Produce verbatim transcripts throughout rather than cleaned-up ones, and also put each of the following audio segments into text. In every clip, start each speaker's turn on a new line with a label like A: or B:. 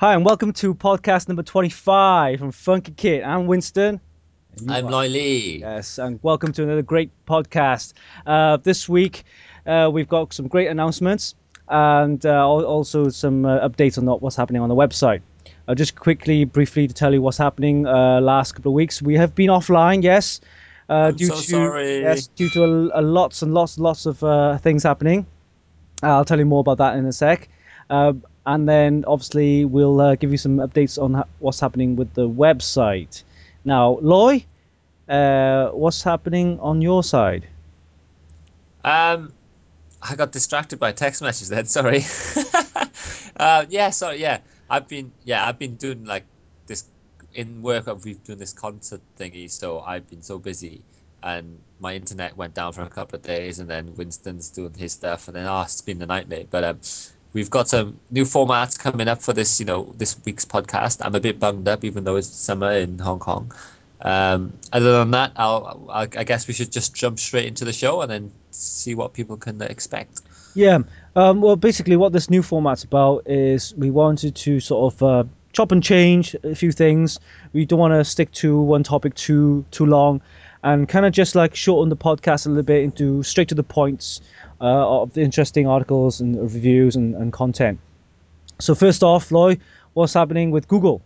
A: Hi, and welcome to podcast number twenty-five from Funky Kit. I'm Winston. And you
B: I'm
A: are.
B: Loy Lee.
A: Yes, and welcome to another great podcast. Uh, this week, uh, we've got some great announcements and uh, al- also some uh, updates on what's happening on the website. Uh, just quickly, briefly, to tell you what's happening. Uh, last couple of weeks, we have been offline. Yes, uh,
B: I'm
A: due
B: so
A: to
B: sorry.
A: yes, due to a, a lots and lots, lots of uh, things happening. I'll tell you more about that in a sec. Uh, and then obviously we'll uh, give you some updates on ha- what's happening with the website. Now, Loy, uh, what's happening on your side?
B: Um, I got distracted by text message then. Sorry. Uh, yeah, sorry. Yeah, I've been yeah I've been doing like this in work. uh, We've doing this concert thingy, so I've been so busy, and my internet went down for a couple of days, and then Winston's doing his stuff, and then oh, it's been a nightmare. But um, we've got some new formats coming up for this, you know, this week's podcast. I'm a bit bunged up, even though it's summer in Hong Kong. Um, other than that, I'll, I'll I guess we should just jump straight into the show and then see what people can expect.
A: Yeah. Um, well, basically, what this new format's about is we wanted to sort of uh, chop and change a few things. We don't want to stick to one topic too too long, and kind of just like shorten the podcast a little bit into straight to the points uh, of the interesting articles and reviews and, and content. So first off, Loy, what's happening with Google?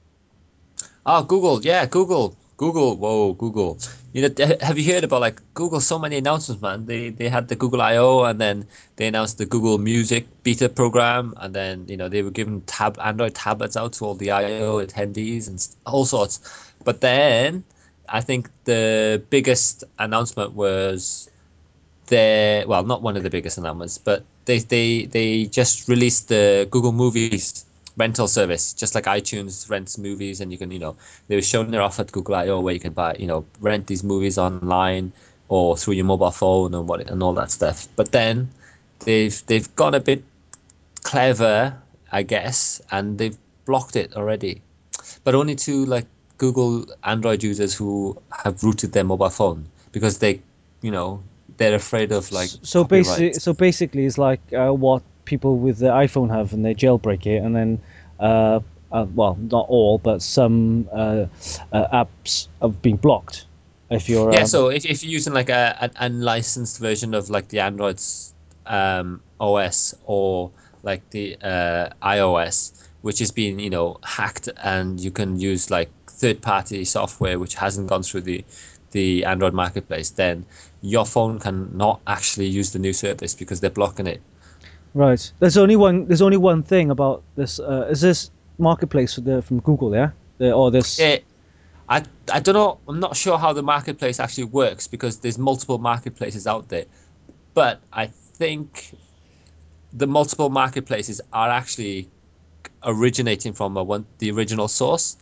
B: Oh, Google, yeah, Google, Google, whoa, Google. You know, th- have you heard about like Google? So many announcements, man. They they had the Google I O, and then they announced the Google Music beta program, and then you know they were giving tab Android tablets out to all the I O attendees and s- all sorts. But then I think the biggest announcement was their well, not one of the biggest announcements, but they they they just released the Google Movies rental service, just like iTunes rents movies, and you can you know they were showing their offer at Google I O where you can buy you know rent these movies online or through your mobile phone and what and all that stuff. But then they've they've gone a bit clever, I guess, and they've blocked it already, but only to like Google Android users who have rooted their mobile phone because they, you know, they're afraid of like
A: So basically,
B: copyright.
A: so basically, it's like uh, what people with the iPhone have, and they jailbreak it, and then, uh, uh, well, not all, but some uh, uh, apps have been blocked. If you're,
B: Yeah,
A: um,
B: so if, if you're using like a an unlicensed version of like the Android's um, O S or like the uh, iOS, which has been, you know, hacked and you can use like third-party software which hasn't gone through the the Android marketplace, then your phone can not actually use the new service because they're blocking it.
A: right. There's only one. There's only one thing about this. Uh, is this marketplace for the, from Google? Yeah. The, or this.
B: Yeah, I I don't know. I'm not sure how the marketplace actually works because there's multiple marketplaces out there. But I think the multiple marketplaces are actually originating from a one the original source.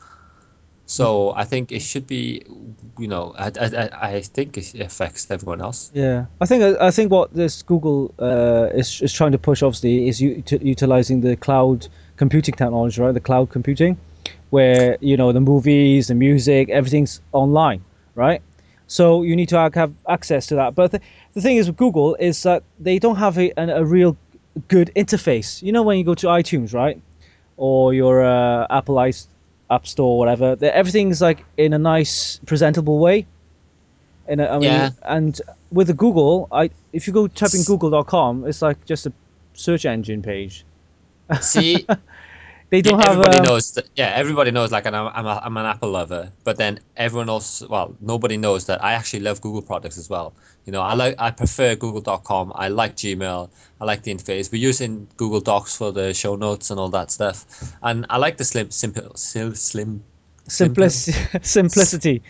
B: So I think it should be, you know, I, I, I I think it affects everyone else.
A: Yeah, I think I think what this Google uh, is is trying to push obviously is ut- utilizing the cloud computing technology, right? The cloud computing, where you know the movies, the music, everything's online, right? So you need to ha- have access to that. But the, the thing is with Google is that they don't have a, an, a real good interface. You know when you go to iTunes, right, or your uh, Apple i App Store, or whatever, the- everything's like in a nice, presentable way. And uh, I mean,
B: Yeah.
A: and with the Google, I if you go type in google dot com, it's like just a search engine page.
B: See,
A: They
B: yeah,
A: don't have
B: everybody
A: um
B: knows that. Yeah, everybody knows. Like, I'm, I'm, a, I'm an Apple lover, but then everyone else, well, nobody knows that I actually love Google products as well. You know, I like, I prefer google dot com. I like Gmail. I like the interface. We're using Google Docs for the show notes and all that stuff, and I like the slim, simple, sil- slim, simple,
A: simplicity. Simplicity.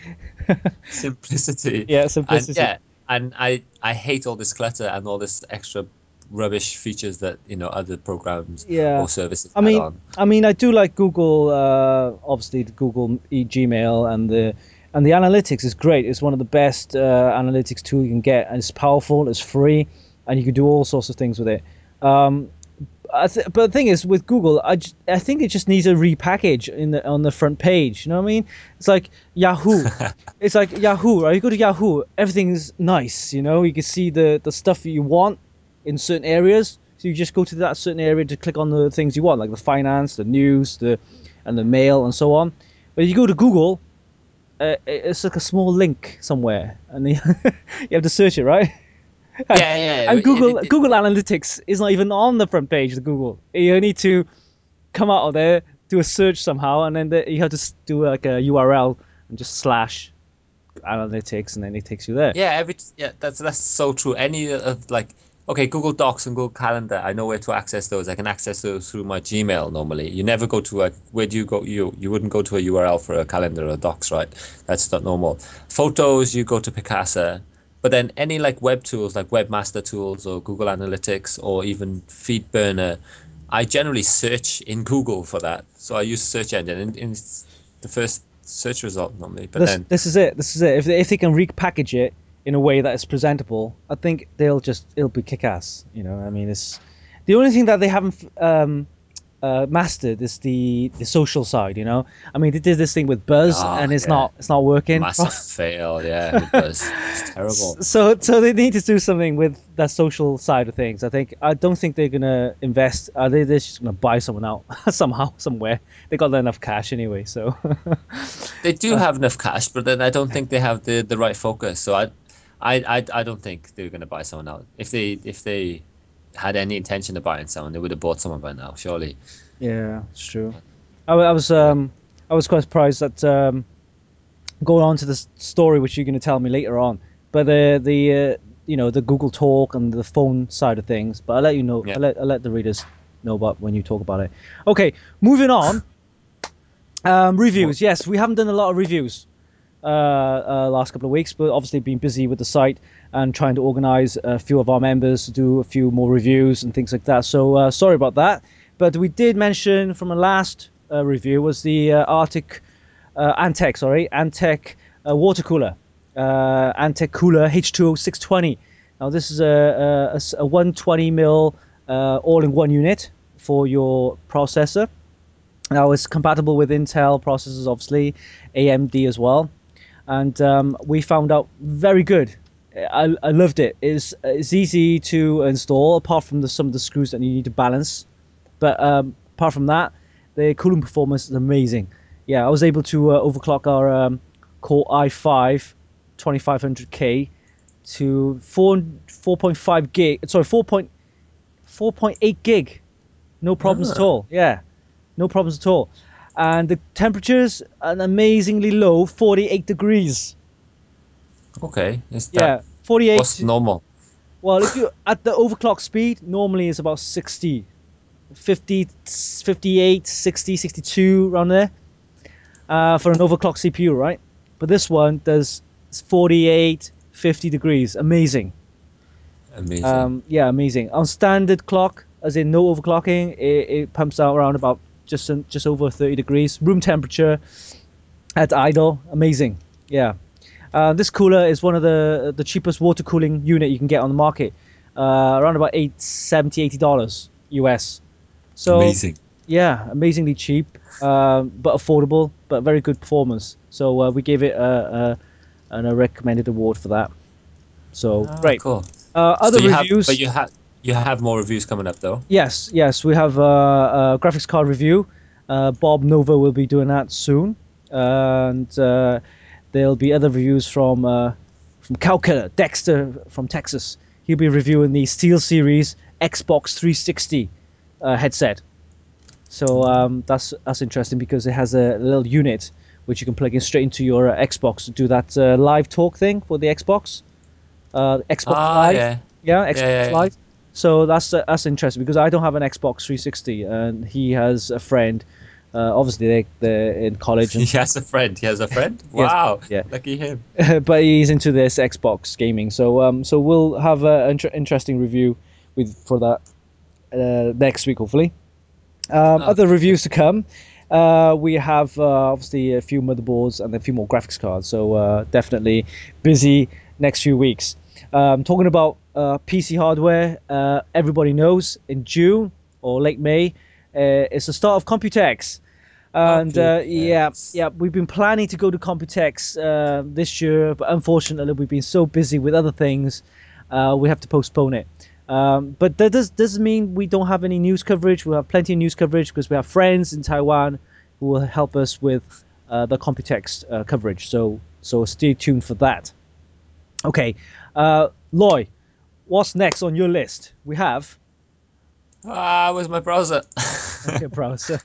B: simplicity,
A: Yeah,
B: and
A: simplicity.
B: yeah, and I, I hate all this clutter and all this extra rubbish features that you know other programs
A: Yeah,
B: or services
A: I
B: add
A: mean,
B: on.
A: I mean, I do like Google. Uh, obviously, the Google e Gmail and the and the analytics is great. It's one of the best uh, analytics tool you can get, and it's powerful. It's free, and you can do all sorts of things with it. Um, I th- but the thing is, with Google, I, j- I think it just needs a repackage in the on the front page. You know what I mean? It's like Yahoo. It's like Yahoo, right? You go to Yahoo, everything's nice. You know, you can see the the stuff that you want in certain areas. So you just go to that certain area to click on the things you want, like the finance, the news, the and the mail, and so on. But if you go to Google, uh, it's like a small link somewhere, and you you have to search it, right? And,
B: Yeah, yeah.
A: and
B: It,
A: Google
B: it,
A: Google
B: it,
A: Analytics is not even on the front page of Google. You need to come out of there, do a search somehow, and then the, you have to s- do like a U R L and just slash analytics, and then it takes you there.
B: yeah, every yeah, that's that's so true. Any of like okay, Google Docs and Google Calendar, I know where to access those. I can access those through my Gmail normally. You never go to a where do you go? You you wouldn't go to a U R L for a calendar or docs, right? That's not normal. Photos, you go to Picasa. But then any like web tools like Webmaster Tools or Google Analytics or even FeedBurner, I generally search in Google for that. So I use search engine in, in the first search result normally. But
A: This
B: then
A: this is it. This is it. If they, if they can repackage it in a way that is presentable, I think they'll just it'll be kick ass. You know, I mean, it's the only thing that they haven't um, uh, mastered is the the social side. You know, I mean, they did this thing with Buzz,
B: ah
A: and it's
B: yeah.
A: not it's not working.
B: Massive fail, yeah, with Buzz. It's terrible.
A: So so they need to do something with that social side of things. I think I don't think they're gonna invest. Are they? They're just gonna buy someone out somehow somewhere. They got enough cash anyway. So
B: They do have enough cash, but then I don't think they have the, the right focus. So I, I, I, I don't think they're going to buy someone out. If they if they had any intention of buying someone, they would have bought someone by now, surely.
A: yeah, it's true. I, I was
B: Yeah.
A: um I was quite surprised that um going on to the story which you're going to tell me later on, but the the uh, you know the Google Talk and the phone side of things. But I'll let you know.
B: Yeah.
A: I'll let I'll let the readers know about when you talk about it. Okay, moving on. Um,
B: What?
A: reviews. Yes, we haven't done a lot of reviews uh, uh last couple of weeks, but obviously been busy with the site and trying to organize a few of our members to do a few more reviews and things like that. So uh, sorry about that. But we did mention from a last uh, review was the uh, Arctic uh, Antec, sorry, Antec uh, water cooler, uh, Antec cooler H two O six twenty. Now this is a, a, a s- a one hundred twenty mil uh, all-in-one unit for your processor. Now it's compatible with Intel processors, obviously, A M D as well, and um, we found out very good. I, I loved it. It's it's easy to install, apart from the, some of the screws that you need to balance. But um, apart from that, the cooling performance is amazing. Yeah, I was able to uh, overclock our um, Core i five twenty-five hundred K to four four point five gig. Sorry, four point four point eight gig. No problems at
B: Ah,
A: all. Yeah, no problems at all. And the temperatures an amazingly low forty-eight degrees.
B: okay. Is that
A: Yeah, forty-eight.
B: what's
A: To,
B: normal?
A: well, if you at the overclock speed, normally it's about sixty, fifty, fifty-eight, sixty, sixty-two around there. Uh, for an overclock C P U, right? But this one does forty-eight, fifty degrees. Amazing.
B: Amazing.
A: Um, yeah, amazing. On standard clock, as in no overclocking, it, it pumps out around about just just over thirty degrees. Room temperature at idle, amazing. Yeah. Uh, this cooler is one of the the cheapest water cooling unit you can get on the market. Uh, around about eight seventy, eighty dollars U S. So
B: Amazing.
A: yeah, amazingly cheap, um, but affordable, but very good performance. So uh, we gave it a, a, an, a recommended award for that. So
B: Ah,
A: great.
B: cool.
A: Uh,
B: So
A: other
B: you have, but
A: reviews.
B: you have you have more reviews coming up though.
A: Yes, yes, we have uh, a graphics card review. Uh, Bob Nova will be doing that soon, and uh, there'll be other reviews from uh, from Calcutta, Dexter from Texas. He'll be reviewing the SteelSeries Xbox three sixty uh, headset. So um, that's that's interesting because it has a little unit which you can plug in straight into your uh, Xbox to do that uh, live talk thing for the Xbox, uh, Xbox
B: Ah,
A: Live.
B: yeah,
A: Yeah,
B: yeah,
A: Xbox
B: yeah, yeah.
A: Live. So that's uh, that's interesting because I don't have an Xbox three sixty, and he has a friend. Uh, obviously, they they're in college,
B: He
A: and
B: has a friend. He has a friend.
A: he has
B: Wow,
A: yeah,
B: lucky him.
A: but he's into this Xbox gaming. So um, so we'll have an inter- interesting review with for that uh, next week, hopefully. Um,
B: Oh,
A: other
B: good.
A: reviews to come. Uh, we have uh, obviously a few motherboards and a few more graphics cards, so uh, definitely busy next few weeks. Um, talking about uh, P C hardware, uh, everybody knows in June or late May, uh, it's the start of Computex. And uh, yeah,
B: Computex.
A: yeah, we've been planning to go to Computex uh, this year, but unfortunately, we've been so busy with other things, uh, we have to postpone it. Um, but that does doesn't mean we don't have any news coverage. We have plenty of news coverage because we have friends in Taiwan who will help us with uh, the Computex uh, coverage. So so stay tuned for that. Okay, uh, Loy, what's next on your list? We have
B: Ah, where's my browser?
A: okay, browser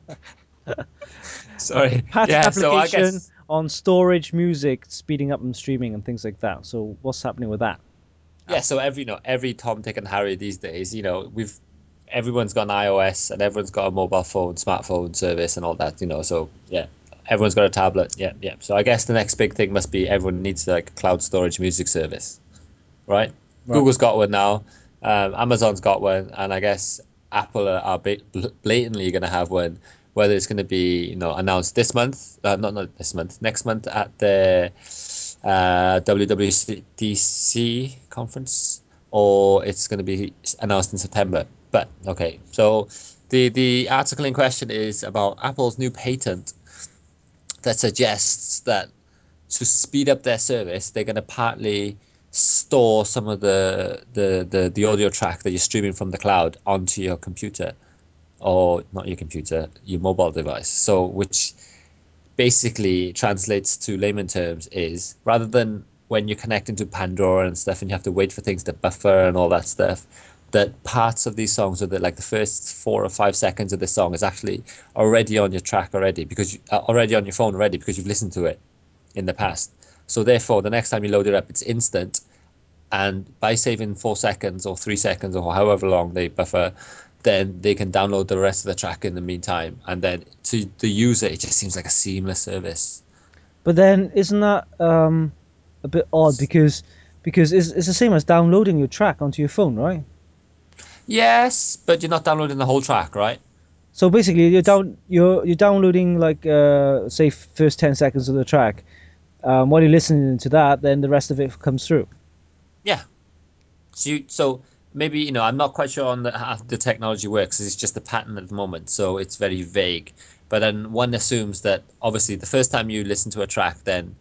B: Sorry.
A: patent
B: Yeah, so I
A: application
B: guess
A: on storage, music, speeding up and streaming and things like that. So what's happening with that?
B: yeah, so every you know every Tom, Dick, and Harry these days, you know, we've everyone's got an iOS and everyone's got a mobile phone, smartphone service and all that, you know. So yeah, everyone's got a tablet. Yeah, yeah. So I guess the next big thing must be everyone needs like a cloud storage music service, right?
A: Right.
B: Google's got one now, um, Amazon's got one, and I guess Apple are, are blatantly going to have one. Whether it's going to be you know announced this month, uh, not not this month, next month at the uh, W W D C conference, or it's going to be announced in September. But okay, so the the article in question is about Apple's new patent that suggests that to speed up their service, they're going to partly store some of the, the the the audio track that you're streaming from the cloud onto your computer, or not your computer, your mobile device. So which basically translates to layman terms is rather than when you're connecting to Pandora and stuff and you have to wait for things to buffer and all that stuff, that parts of these songs, or that like the first four or five seconds of the song is actually already on your track already because you, uh, already on your phone already because you've listened to it in the past. So therefore, the next time you load it up, it's instant. And by saving four seconds or three seconds or however long they buffer, then they can download the rest of the track in the meantime. And then to the user, it just seems like a seamless service.
A: But then isn't that um, a bit odd because because it's, it's the same as downloading your track onto your phone, right?
B: Yes, but you're not downloading the whole track, right?
A: So basically, you're down you're you're downloading like uh, say first ten seconds of the track. Um, while you're listening to that, then the rest of it comes through.
B: Yeah. So, you, so maybe you know, I'm not quite sure on the, how the technology works. It's just a pattern at the moment, so it's very vague. But then one assumes that obviously the first time you listen to a track, then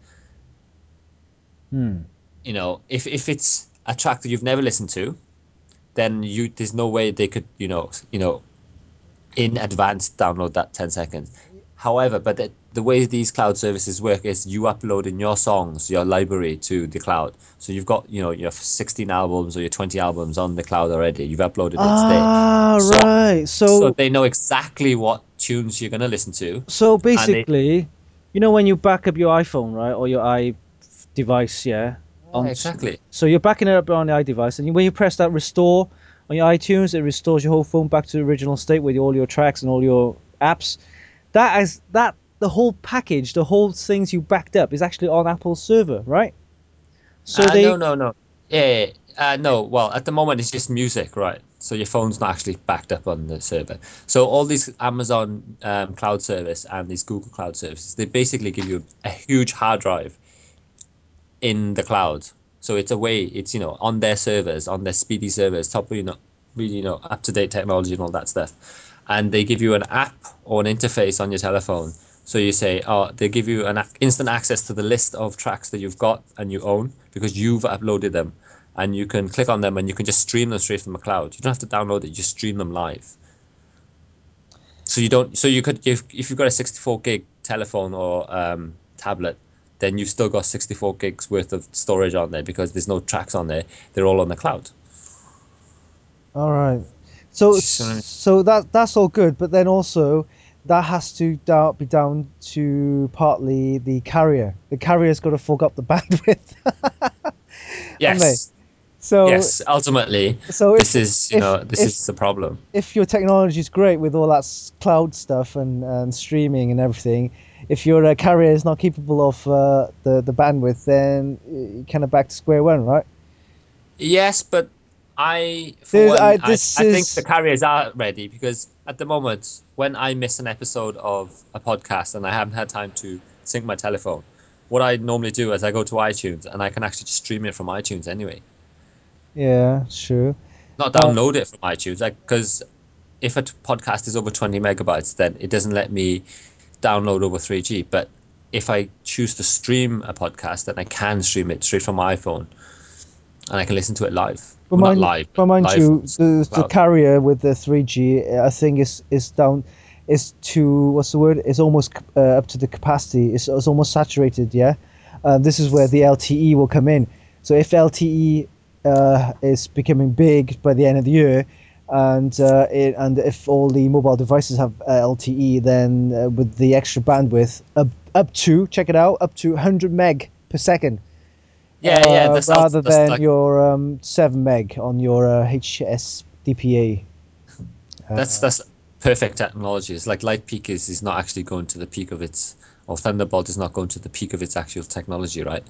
A: Hmm.
B: you know, if if it's a track that you've never listened to, then you there's no way they could you know you know in advance download that ten seconds. However, but the, the way these cloud services work is you upload in your songs, your library to the cloud. So you've got you know your sixteen albums or your twenty albums on the cloud already. You've uploaded it there,
A: Ah,
B: so
A: right.
B: so
A: So
B: they know exactly what tunes you're gonna listen to,
A: so
B: and they
A: basically, you know when you back up your iPhone, right, or your i device, yeah,
B: yeah,
A: on
B: exactly.
A: so you're backing it up on the iDevice, and when you press that restore on your iTunes, it restores your whole phone back to the original state with all your tracks and all your apps. That is that the whole package, the whole things you backed up is actually on Apple's server, right? So
B: Uh,
A: they
B: no, no, no. Yeah, yeah, yeah. Uh, no. Well, at the moment it's just music, right? So your phone's not actually backed up on the server. So all these Amazon um, cloud service and these Google cloud services, they basically give you a huge hard drive in the cloud. So it's a way, it's you know on their servers, on their speedy servers, top you know really you know up to date technology and all that stuff, and they give you an app or an interface on your telephone. So you say, oh, they give you an instant access to the list of tracks that you've got and you own because you've uploaded them, and you can click on them and you can just stream them straight from the cloud. You don't have to download it; you just stream them live. So you don't. So you could if if you've got a sixty-four gig telephone or um, tablet, then you've still got sixty-four gigs worth of storage on there because there's no tracks on there. They're all on the cloud.
A: all right. So so that that's all good, but then also that has to down, be down to partly the carrier. The carrier's got to fork up the bandwidth, haven't they?
B: Yes,
A: So
B: yes. Ultimately,
A: so
B: this
A: if
B: is you
A: if
B: know this
A: if
B: is the problem.
A: if your technology is great with all that s- cloud stuff and, and streaming and everything, if your uh, carrier is not capable of uh, the the bandwidth, then you're kind of back to square one, right?
B: Yes, but I, for
A: Dude, I
B: one, I,
A: this
B: I think the
A: is
B: carriers are ready because at the moment, when I miss an episode of a podcast and I haven't had time to sync my telephone, what I normally do is I go to iTunes and I can actually just stream it from iTunes anyway.
A: yeah, sure.
B: Not
A: Uh,
B: download it from iTunes, like because if a t- podcast is over twenty megabytes, then it doesn't let me download over three G. But if I choose to stream a podcast, then I can stream it straight from my iPhone and I can listen to it live.
A: But
B: Well, not
A: mind,
B: live, but
A: but mind
B: live from
A: you, the the
B: cloud.
A: carrier with the three G, I think is is down, is to what's the word? It's almost uh, up to the capacity. It's, it's almost saturated. Yeah, uh, this is where the L T E will come in. So if L T E uh, is becoming big by the end of the year, and uh, it, and if all the mobile devices have uh, L T E, then uh, with the extra bandwidth up up to check it out up to one hundred meg per second,
B: Yeah, yeah,
A: uh,
B: that's also
A: rather
B: that's
A: than
B: like
A: your um, seven meg on your uh, H S D P A.
B: that's
A: Uh,
B: that's perfect technology. It's like Light Peak is is not actually going to the peak of its, or Thunderbolt is not going to the peak of its actual technology, right?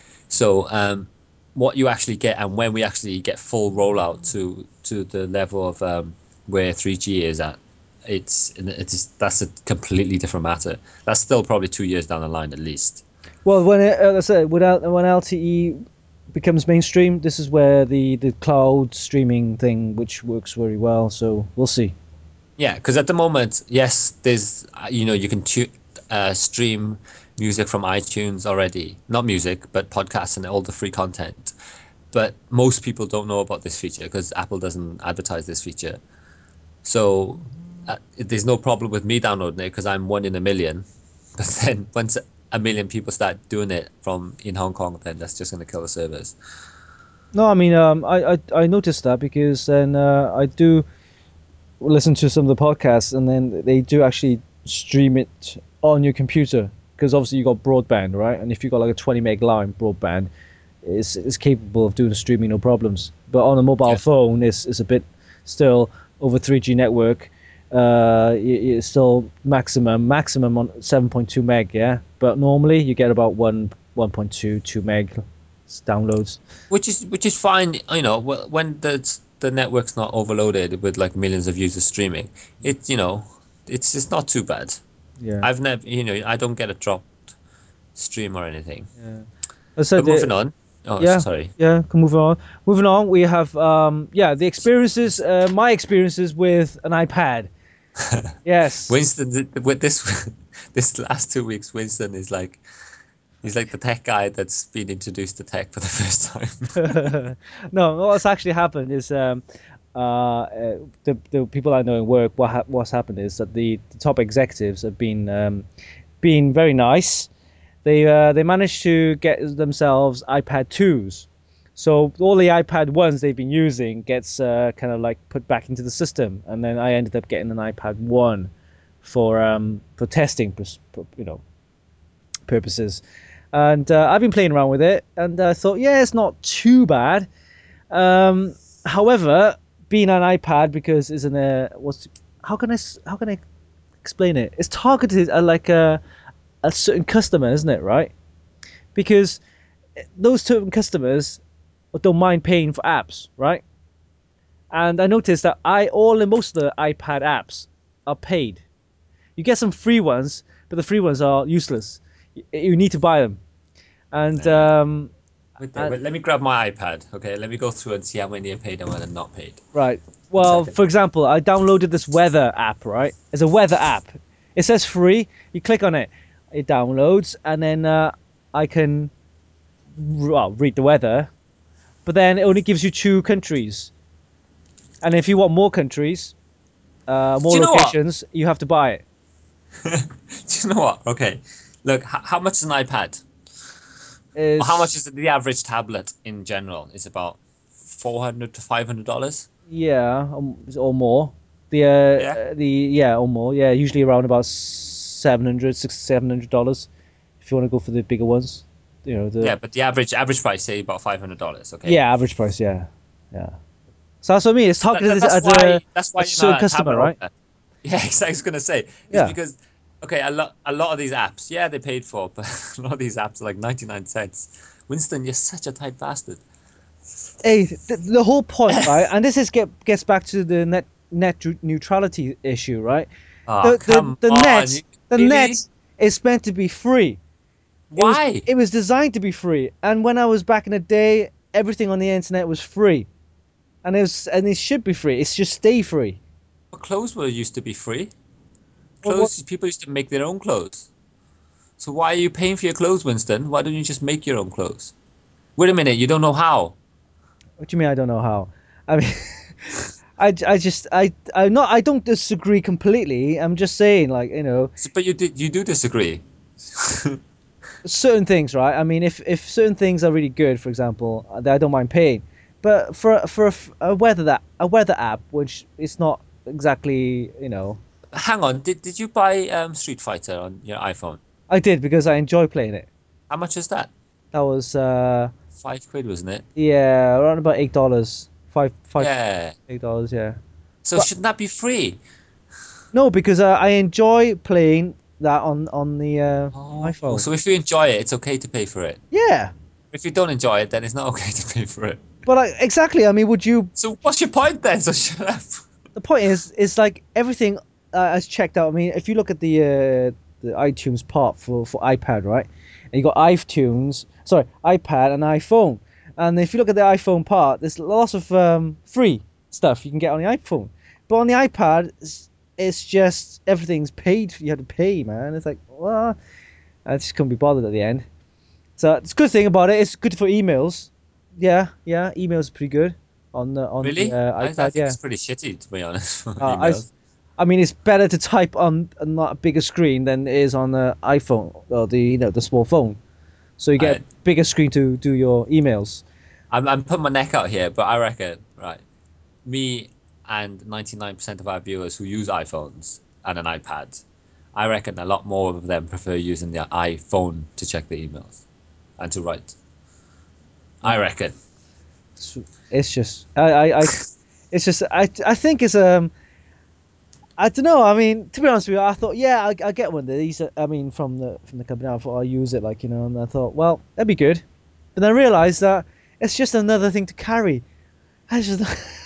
B: So um, what you actually get, and when we actually get full rollout to to the level of um, where three G is at, it's it's that's a completely different matter. That's still probably two years down the line at least.
A: well, when it, uh, I said when, L- when L T E becomes mainstream, this is where the, the cloud streaming thing, which works very well. So we'll see.
B: Yeah, because at the moment, yes, there's uh, you know you can tu- uh, stream music from iTunes already. Not music, but podcasts and all the free content. But most people don't know about this feature because Apple doesn't advertise this feature. So uh, there's no problem with me downloading it because I'm one in a million. But then once a million people start doing it from in Hong Kong, then that's just going to kill the servers.
A: No, I mean, um, I, I I noticed that because then uh, I do listen to some of the podcasts, and then they do actually stream it on your computer because obviously you got broadband, right? And if you got like a twenty meg line broadband, it's it's capable of doing streaming no problems. But on a mobile
B: Yeah.
A: phone, it's it's a bit still over three G network. Uh, it's still maximum maximum on seven point two meg, yeah. But normally you get about one one point two two meg downloads.
B: Which is which is fine, you know, wh- when the the network's not overloaded with like millions of users streaming. It, you know, it's it's not too bad.
A: Yeah,
B: I've never, you know, I don't get a dropped stream or anything.
A: yeah. I
B: But
A: said
B: moving
A: it.
B: on. Oh,
A: Yeah,
B: sorry.
A: yeah. Can move on. Moving on, we have um, yeah, the experiences. Uh, my experiences with an iPad. Yes.
B: Winston, th- with this this last two weeks, Winston is like he's like the tech guy that's been introduced to tech for the first time.
A: No, what's actually happened is um, uh, uh, the the people I know in work. What ha- what's happened is that the, the top executives have been um, been very nice. They uh, they managed to get themselves iPad twos. So all the iPad ones they've been using gets uh, kind of like put back into the system, and then I ended up getting an iPad one for um for testing, you know, purposes. And uh, I've been playing around with it, and I thought, yeah, it's not too bad. Um, however, being an iPad because it's an uh, what's how can I how can I explain it? It's targeted at like a a certain customer, isn't it? Right? Because those certain customers don't mind paying for apps, right? And I noticed that I all and most of the iPad apps are paid. You get some free ones, but the free ones are useless. You need to buy them. And
B: Nah.
A: um,
B: Wait there,
A: and,
B: wait, let me grab my iPad. Okay, let me go through and see how many are paid and when are not paid.
A: right.
B: One
A: Well,
B: second.
A: for example, I downloaded this weather app, right? It's a weather app. It says free. You click on it, it downloads, and then uh, I can well read the weather. But then it only gives you two countries, and if you want more countries, uh,
B: Do
A: more
B: you know what?
A: locations, you have to buy it.
B: Do you know what? Okay, look, h- how much is an iPad? Or how much
A: Is
B: is the average tablet in general? It's about four hundred to five hundred dollars.
A: yeah, um, or more. The
B: Yeah.
A: uh, the yeah, or more. Yeah, usually around about seven hundred, six seven hundred dollars. If you want to go for the bigger ones, you know the
B: Yeah, but the average average price say about five hundred dollars. Okay.
A: yeah average price. Yeah, yeah. So that's what I mean. It's
B: So that, that
A: targeted
B: that's
A: at a
B: why that's
A: a
B: why you're
A: certain
B: not a
A: customer,
B: tablet
A: right?
B: owner. Yeah, exactly. I was gonna say is
A: Yeah.
B: because okay, a lot a lot of these apps, yeah, they paid for, but a lot of these apps are like ninety nine cents. Winston, you're such a tight bastard.
A: Hey, the, the whole point, right? And this is get gets back to the net net neutrality issue, right?
B: Oh,
A: The the
B: come
A: the
B: on.
A: net
B: You,
A: the net
B: really?
A: is meant to be free. It was
B: Why?
A: it was designed to be free. And when I was back in the day, everything on the internet was free, and it was and it should be free. It should stay free.
B: Well, clothes were used to be free.
A: Well, what?
B: Clothes, people used to make their own clothes. So why are you paying for your clothes, Winston? Why don't you just make your own clothes? Wait a minute, you don't know how.
A: What do you mean I don't know how? I mean, I, I just I I not I don't disagree completely. I'm just saying like you know
B: So, but you did you do disagree.
A: certain things, right? I mean, if if certain things are really good, for example, uh, that I don't mind paying. But for for a, f- a weather that a weather app, which is not exactly you know,
B: Hang on, did did you buy um Street Fighter on your iPhone?
A: I did because I enjoy playing it.
B: How much is that?
A: That was uh
B: Five quid, wasn't it?
A: yeah around about eight dollars, five five
B: Yeah.
A: eight dollars, yeah.
B: So
A: But
B: shouldn't that be free?
A: no, because uh, I enjoy playing that on on the uh,
B: Oh,
A: iPhone.
B: so if you enjoy it, it's okay to pay for it.
A: Yeah,
B: If you don't enjoy it, then it's not okay to pay for it.
A: but like exactly. I mean, would you?
B: So what's your point then? So shut up.
A: The point is, is like everything uh, is checked out. I mean, if you look at the uh, the iTunes part for for iPad, right? And you got iTunes, sorry, iPad and iPhone. And if you look at the iPhone part, there's lots of um, free stuff you can get on the iPhone. But on the iPad, it's, it's just everything's paid. You have to pay, man. It's like, well, I just couldn't be bothered at the end. So it's a good thing about it. It's good for emails. Yeah, yeah, emails are pretty good on the on the
B: Really?
A: uh,
B: I, I
A: iPad.
B: think
A: Yeah.
B: it's pretty shitty, to be honest, for
A: Uh, I, s-
B: emails.
A: I mean, it's better to type on a not bigger screen than it is on the iPhone or the you know the small phone. So you get a
B: I,
A: bigger screen to do your emails.
B: I'm, I'm putting my neck out here, but I reckon, right, me and ninety-nine percent of our viewers who use iPhones and an iPad, I reckon a lot more of them prefer using their iPhone to check their emails and to write. I
A: Uh,
B: reckon.
A: it's, it's just I, I, I it's just I I think it's um I don't know. I mean, to be honest with you, I thought yeah I I get one of these. uh, I mean, from the from the company, I thought I'll use it like you know, and I thought well that'd be good. But then I realized that it's just another thing to carry. I just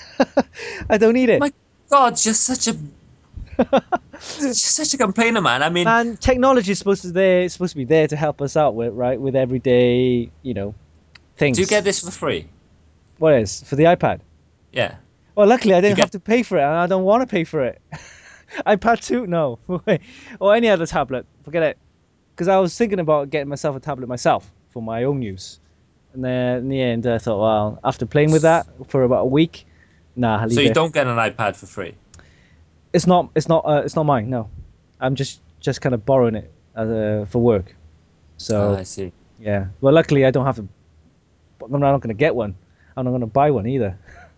A: I don't need it.
B: My God, you're such a you're such a complainer, man. I mean,
A: Man, technology is supposed to there supposed to be there to help us out with right with everyday you know
B: do you
A: things.
B: get this for free?
A: What is for the iPad?
B: Yeah.
A: Well, luckily I
B: Do you
A: didn't have
B: get
A: to pay for it, and I don't want to pay for it. iPad two, no, or any other tablet, forget it. Because I was thinking about getting myself a tablet myself for my own use, and then in the end I thought, well, after playing with that for about a week, nah, I'll
B: so
A: leave
B: you
A: it.
B: don't get an iPad for free?
A: It's not, it's not, uh, it's not mine. No, I'm just just kind of borrowing it as a, for work.
B: Ah,
A: So
B: I see.
A: yeah, well, luckily I don't have to. I'm not going to get one. I'm not going to buy one either.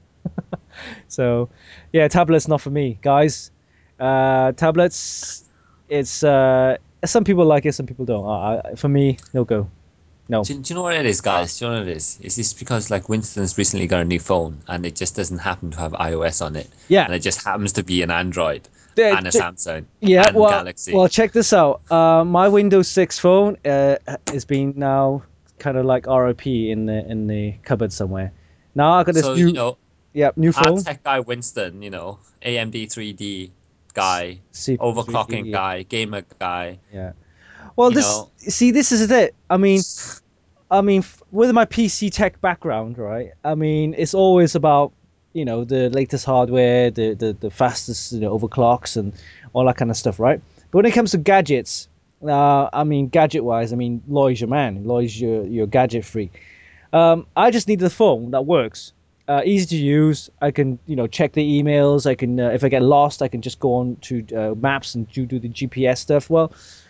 A: So, yeah, tablets not for me, guys. Uh, tablets, it's uh, some people like it, some people don't. Uh, I, for me, no go. No.
B: Do, do you know what it is, guys? Do you know what it is? It's just because like Winston's recently got a new phone and it just doesn't happen to have iOS on it,
A: Yeah.
B: and it just happens to be an Android
A: The-
B: and a
A: ch-
B: Samsung
A: yeah.
B: and
A: Well,
B: Galaxy.
A: well, check this out. Uh, my Windows six phone uh is being now kind of like R I P in the in the cupboard somewhere. Now I got this
B: So, you
A: new,
B: know,
A: yeah, new
B: our
A: phone.
B: tech guy Winston, you know, A M D three D guy,
A: C P U three D.
B: overclocking
A: Yeah.
B: guy, gamer guy,
A: Yeah. Well,
B: you
A: this
B: know.
A: see, this is it. I mean, I mean, f- with my P C tech background, right? I mean, it's always about you know the latest hardware, the the, the fastest you know, overclocks and all that kind of stuff, right? But when it comes to gadgets, uh, I mean, gadget wise, I mean, Loy's your man. Loy's your your gadget freak. Um, I just need the phone that works, uh, easy to use. I can you know check the emails. I can uh, if I get lost, I can just go on to uh, maps and do do the G P S stuff. Well,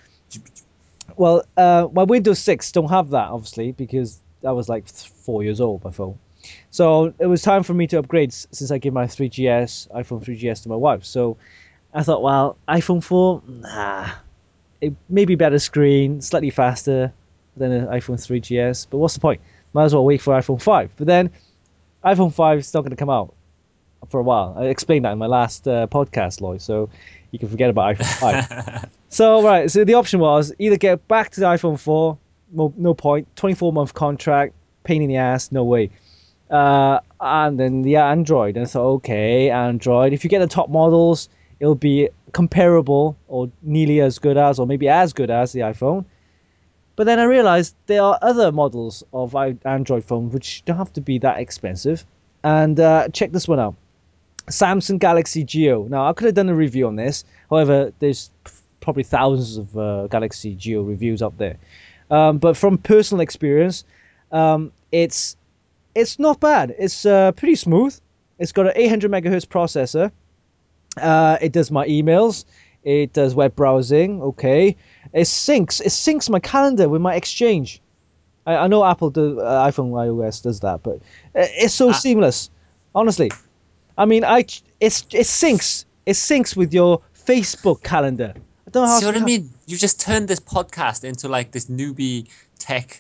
A: well, uh, my Windows six don't have that obviously because that was like th- four years old my phone. So it was time for me to upgrade s- since I gave my three G S iPhone three G S to my wife. So I thought, well, iPhone four, nah, it may be better screen, slightly faster than an iPhone three G S, but what's the point? Might as well wait for iPhone five. But then iPhone five is not going to come out for a while. I explained that in my last uh, podcast, Lloyd. So you can forget about iPhone five. So right, so the option was either get back to the iPhone four, no, no point, twenty-four month contract, pain in the ass, no way. Uh, and then the Android, and I thought, okay, Android. If you get the top models, it'll be comparable or nearly as good as, or maybe as good as the iPhone. But then I realized there are other models of Android phones which don't have to be that expensive. And uh, check this one out. Samsung Galaxy Geo. Now, I could have done a review on this. However, there's probably thousands of uh, Galaxy Geo reviews up there. Um, but from personal experience, um, it's it's not bad. It's uh, pretty smooth. It's got an eight hundred megahertz processor. Uh, it does my emails. It does web browsing. Okay. It syncs. It syncs my calendar with my Exchange. I, I know Apple do uh, iPhone iOS does that, but uh, it's so
B: Uh,
A: seamless. Honestly, I mean, I it's it syncs. It syncs with your Facebook calendar. I don't know how.
B: See what I
A: how
B: mean? You just turned this podcast into like this newbie tech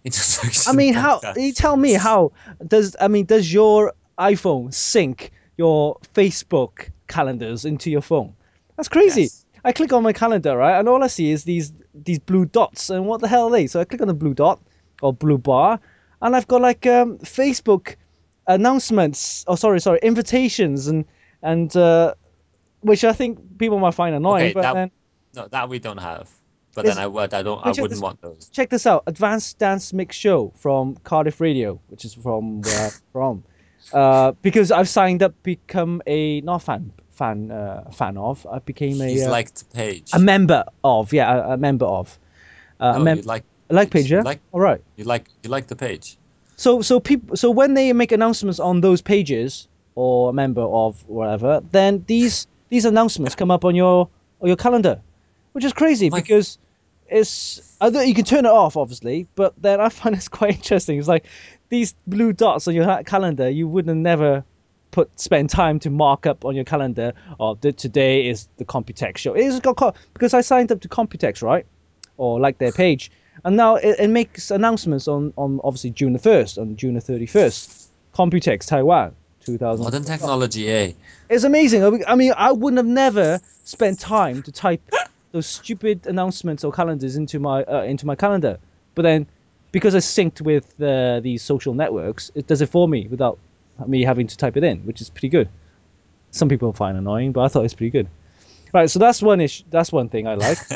A: I
B: introduction
A: mean, how? You
B: podcast.
A: tell me how does I mean does your iPhone sync your Facebook calendars into your phone? That's crazy.
B: Yes.
A: I click on my calendar, right, and all I see is these these blue dots, and what the hell are they? So I click on the blue dot or blue bar, and I've got like um, Facebook announcements. Oh, sorry, sorry, invitations, and and uh, which I think people might find annoying,
B: Okay,
A: but
B: that
A: then
B: no, that we don't have. But then
A: is
B: I would, I don't, I
A: but check
B: wouldn't
A: this
B: want those.
A: check this out. Advanced Dance Mix Show from Cardiff Radio, which is from where I'm from. Uh, because I've signed up, become a not fan fan uh, fan of. I became a
B: You'd
A: uh,
B: like the
A: a
B: page.
A: member of. Yeah, a, a member of. Uh, a
B: No,
A: mem
B: you like
A: I like
B: page.
A: page.
B: You
A: Yeah.
B: like,
A: All right.
B: you like, you like the page.
A: So so people so when they make announcements on those pages or a member of whatever, then these these announcements come up on your on your calendar, which is crazy
B: Oh my,
A: because it's although you can turn it off obviously, but then I find it's quite interesting. It's like these blue dots on your ha- calendar you would have never put spend time to mark up on your calendar. Or the, today is the Computex show. It's got co- because I signed up to Computex, right? Or like their page. And now it, it makes announcements on, on obviously June the first, on June the thirty-first. Computex Taiwan
B: modern
A: two thousand twenty-five.
B: technology, eh?
A: It's amazing. I mean, I mean, I wouldn't have never spent time to type those stupid announcements or calendars into my uh, into my calendar. But then, because it's synced with uh, these social networks, it does it for me without me having to type it in, which is pretty good. Some people find annoying, but I thought it's pretty good. Right, so that's one issue. That's one thing I like.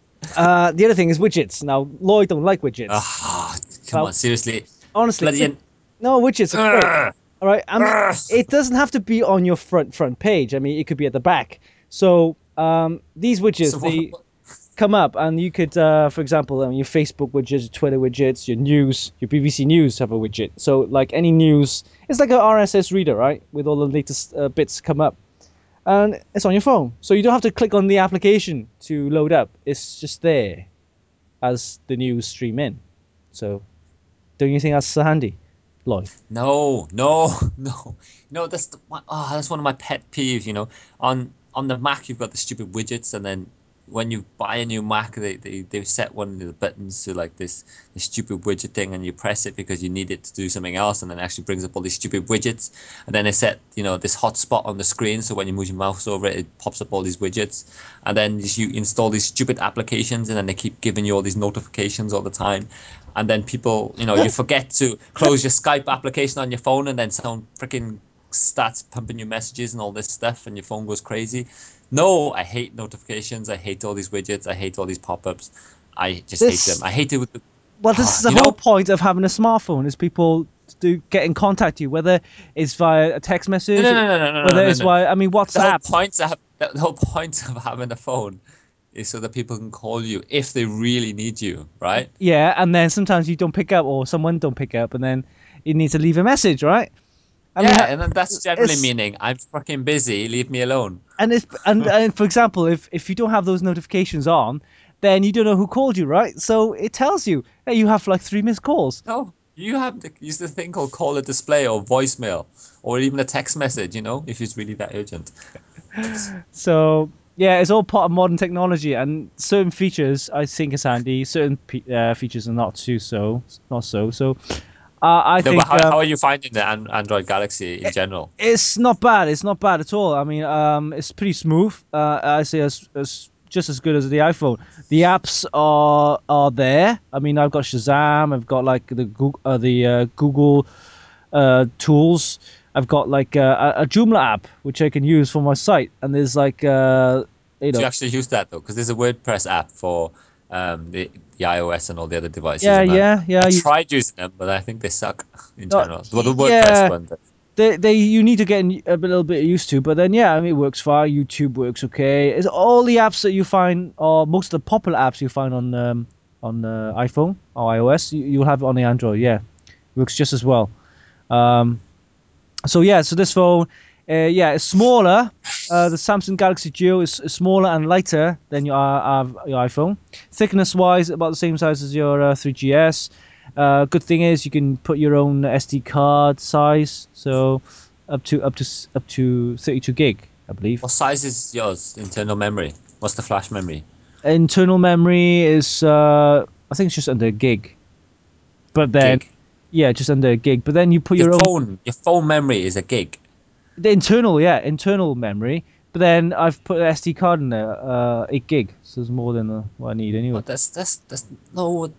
A: Uh, the other thing is widgets. Now, Lloyd don't like widgets.
B: Ah, come
A: Now,
B: on, seriously,
A: honestly,
B: bloody.
A: wid-
B: En-
A: no, widgets are great.
B: Urgh,
A: All right. I mean,
B: urgh.
A: it doesn't have to be on your front front page. I mean, it could be at the back. So um, these
B: So
A: widgets
B: what?
A: they
B: what-
A: come up, and you could, uh, for example, um, your Facebook widgets, your Twitter widgets, your news, your B B C News have a widget. So like any news, it's like a R S S reader, right? With all the latest uh, bits come up, and it's on your phone. So you don't have to click on the application to load up. It's just there as the news stream in. So don't you think that's so handy, Lloyd?
B: No, no, no, no. That's the, oh, that's one of my pet peeves. You know, on on the Mac you've got the stupid widgets, and then when you buy a new Mac, they they they set one of the buttons to like this this stupid widget thing, and you press it because you need it to do something else, and then it actually brings up all these stupid widgets, and then they set you know this hotspot on the screen, so when you move your mouse over it, it pops up all these widgets, and then you install these stupid applications, and then they keep giving you all these notifications all the time, and then people, you know, you forget to close your Skype application on your phone, and then someone freaking starts pumping you messages and all this stuff, and your phone goes crazy. No, I hate notifications. I hate all these widgets. I hate all these pop-ups. I just hate them.
A: This
B: I hate it with the,
A: well, this is
B: ah,
A: the
B: you
A: whole
B: know,
A: point of having a smartphone is people do get in contact with you, whether it's via a text
B: no,
A: message,
B: no, no, no, no, no,
A: whether
B: no,
A: it's
B: no.
A: via I mean
B: The whole
A: WhatsApp.
B: point of the whole point of having a phone is so that people can call you if they really need you, right?
A: Yeah, and then sometimes you don't pick up or someone don't pick up, and then you need to leave a message, right? I mean,
B: Yeah,
A: ha-
B: and then that's generally
A: it's
B: meaning I'm fucking busy. Leave me alone.
A: and it's and, and for example, if if you don't have those notifications on, then you don't know who called you, right? So it tells you, hey, you have like three missed calls.
B: No, you have to use the thing called call a display or voicemail or even a text message, you know, if it's really that urgent.
A: So yeah, it's all part of modern technology, and certain features I think is handy. Certain pe- uh, features are not too so, not so. So uh, I
B: No, but
A: think
B: how,
A: um,
B: how are you finding the An- Android Galaxy in
A: it,
B: general?
A: it's not bad. It's not bad at all. I mean, um, it's pretty smooth. Uh, I say as, as just as good as the iPhone. The apps are are there. I mean, I've got Shazam. I've got like the Google, uh, the uh, Google uh, tools. I've got like uh, a, a Joomla app which I can use for my site, and there's like uh, you
B: Do you
A: know,
B: actually use that though? Because there's a WordPress app for um, the, the iOS and all the other devices,
A: yeah,
B: and I,
A: yeah,
B: I
A: yeah. You
B: tried using them, but I think they suck in
A: no,
B: general. Well, the WordPress
A: yeah.
B: one does.
A: They, they, you need to get a little bit used to, but then yeah, I mean, it works fine. YouTube works okay. It's all the apps that you find, or most of the popular apps you find on um, on uh, iPhone or iOS, you, you'll have it on the Android. Yeah, works just as well. Um, so yeah, so this phone, uh, yeah, it's smaller. Uh, the Samsung Galaxy Duo is, is smaller and lighter than your, uh, uh, your iPhone. Thickness wise, about the same size as your uh, three G S. Uh, good thing is you can put your own S D card size, so up to up to s- up to thirty-two gig, I believe.
B: What size is yours? Internal memory. What's the flash memory?
A: Internal memory is uh, I think it's just under a gig, but then
B: Gig.
A: yeah, just under a gig. But then you put
B: Your
A: your own
B: phone, your phone memory is a gig.
A: the internal, yeah, internal memory. But then I've put an S D card in there, uh, eight gig, so it's more than uh, what I need anyway.
B: But that's that's that's no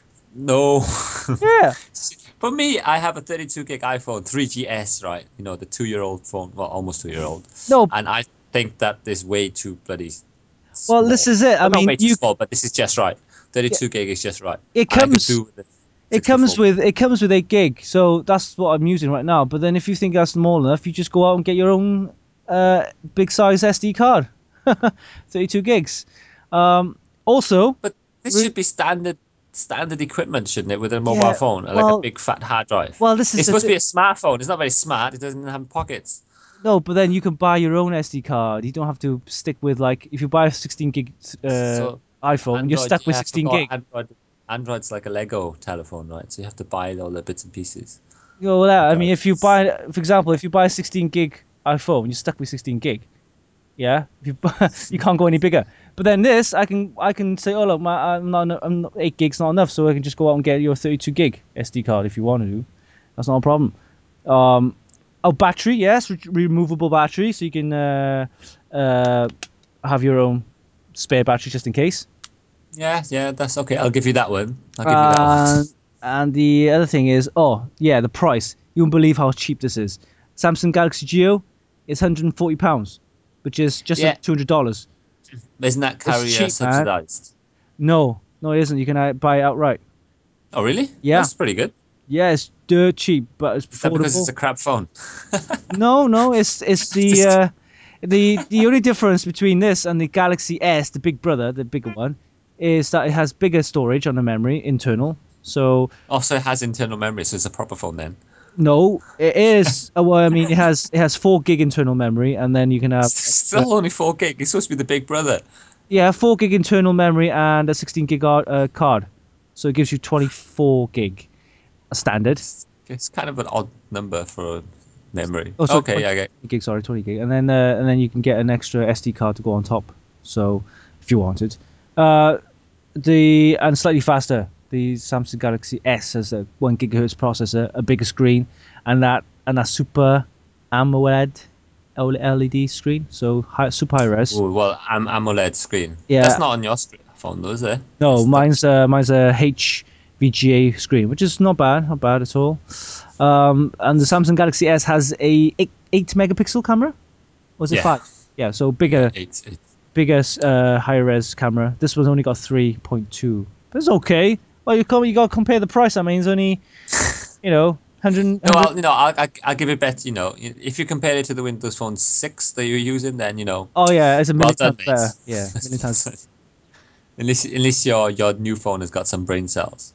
B: no.
A: Yeah,
B: For me, I have a thirty-two gig iPhone three G S, right? You know, the two-year-old phone, well, almost two-year-old,
A: no,
B: and I think that is way too bloody
A: well, this
B: small.
A: is it. I
B: Well, not
A: mean,
B: way too
A: you,
B: small, but this is just right.
A: yeah,
B: thirty-two gig is just right.
A: it
B: I could
A: comes,
B: do with the
A: it comes
B: sixty-four
A: with,
B: gig.
A: it comes with eight gig, so that's what I'm using right now. But then if you think that's small enough, you just go out and get your own uh big size S D card, thirty-two gigs. Um, also,
B: But this
A: re-
B: should be standard standard equipment, shouldn't it, with a mobile
A: yeah,
B: phone, like a
A: well,
B: big fat hard drive?
A: well, this is
B: It's
A: the
B: supposed to
A: thing.
B: be a smartphone. It's not very smart. It doesn't have pockets.
A: No, but then you can buy your own S D card. You don't have to stick with like if you buy a sixteen gig uh,
B: So
A: iPhone, you're
B: Android,
A: stuck with
B: yeah, I
A: sixteen
B: forgot
A: gig.
B: Android. Android's like a Lego telephone, right? So you have to buy all the bits and pieces.
A: You know, well, I mean, if you
B: Regardless.
A: buy, for example, if you buy a sixteen gig iPhone, you're stuck with sixteen gig. Yeah, if you buy, you can't go any bigger. But then this, I can I can say, oh look, my I'm not, I'm not eight gigs not enough, so I can just go out and get your thirty-two gig S D card if you want to do. That's not a problem. Um, oh, battery, yes, re- removable battery, so you can uh, uh, have your own spare battery just in case.
B: Yeah, yeah, that's okay. I'll give you that one. I'll give you that one.
A: Uh, and the other thing is, oh yeah, the price. You won't believe how cheap this is. Samsung Galaxy Geo is one hundred forty pounds, which is just under
B: Yeah,
A: two hundred dollars.
B: isn't that
A: It's
B: carrier
A: cheap, man.
B: subsidized?
A: No, no, it isn't. You can uh, buy it outright.
B: Oh, really?
A: Yeah,
B: That's pretty good.
A: yeah, it's dirt cheap, but it's
B: Is that because it's
A: affordable.
B: a crap phone?
A: No, no, it's it's the
B: Just
A: uh, the the only difference between this and the Galaxy S, the big brother, the bigger one, is that it has bigger storage on the memory, internal. So
B: also it has internal memory, so it's a proper phone then.
A: no, it is. uh, Well, I mean, it has it has four gig internal memory, and then you can have extra.
B: Still only four gig. It's supposed to be the big brother.
A: Yeah, four gig internal memory and a sixteen gig ar- uh, card, so it gives you twenty-four gig, a standard.
B: It's, it's kind of an odd number for memory.
A: Oh, sorry,
B: Okay,
A: twenty
B: I get.
A: gig. Sorry, twenty gig, and then uh, and then you can get an extra S D card to go on top. So if you wanted, uh, the and slightly faster. The Samsung Galaxy S has a one gigahertz processor, a bigger screen, and that and that super AMOLED L E D screen, so high, super high res.
B: Oh, well, am AMOLED screen. That's
A: Yeah,
B: not on your screen, phone, though, is it?
A: no,
B: It's
A: mine's
B: touch.
A: uh, mine's a H V G A screen, which is not bad, not bad at all. Um, and the Samsung Galaxy S has a eight, eight megapixel camera. Or was it
B: Yeah,
A: five? Yeah, so
B: yeah,
A: bigger,
B: eight, eight.
A: bigger, uh, higher res camera. This one's only got three point two, but it's okay. Well, you come, you got to compare the price. I mean, it's only you know one
B: No,
A: hundred.
B: I'll, you know, I'll, I'll, I'll give it bet. You know, if you compare it to the Windows Phone six that you're using, then you know,
A: Oh yeah, it's a
B: well
A: million
B: done,
A: times better.
B: mate.
A: Yeah, a million times.
B: At least, at least your your new phone has got some brain cells.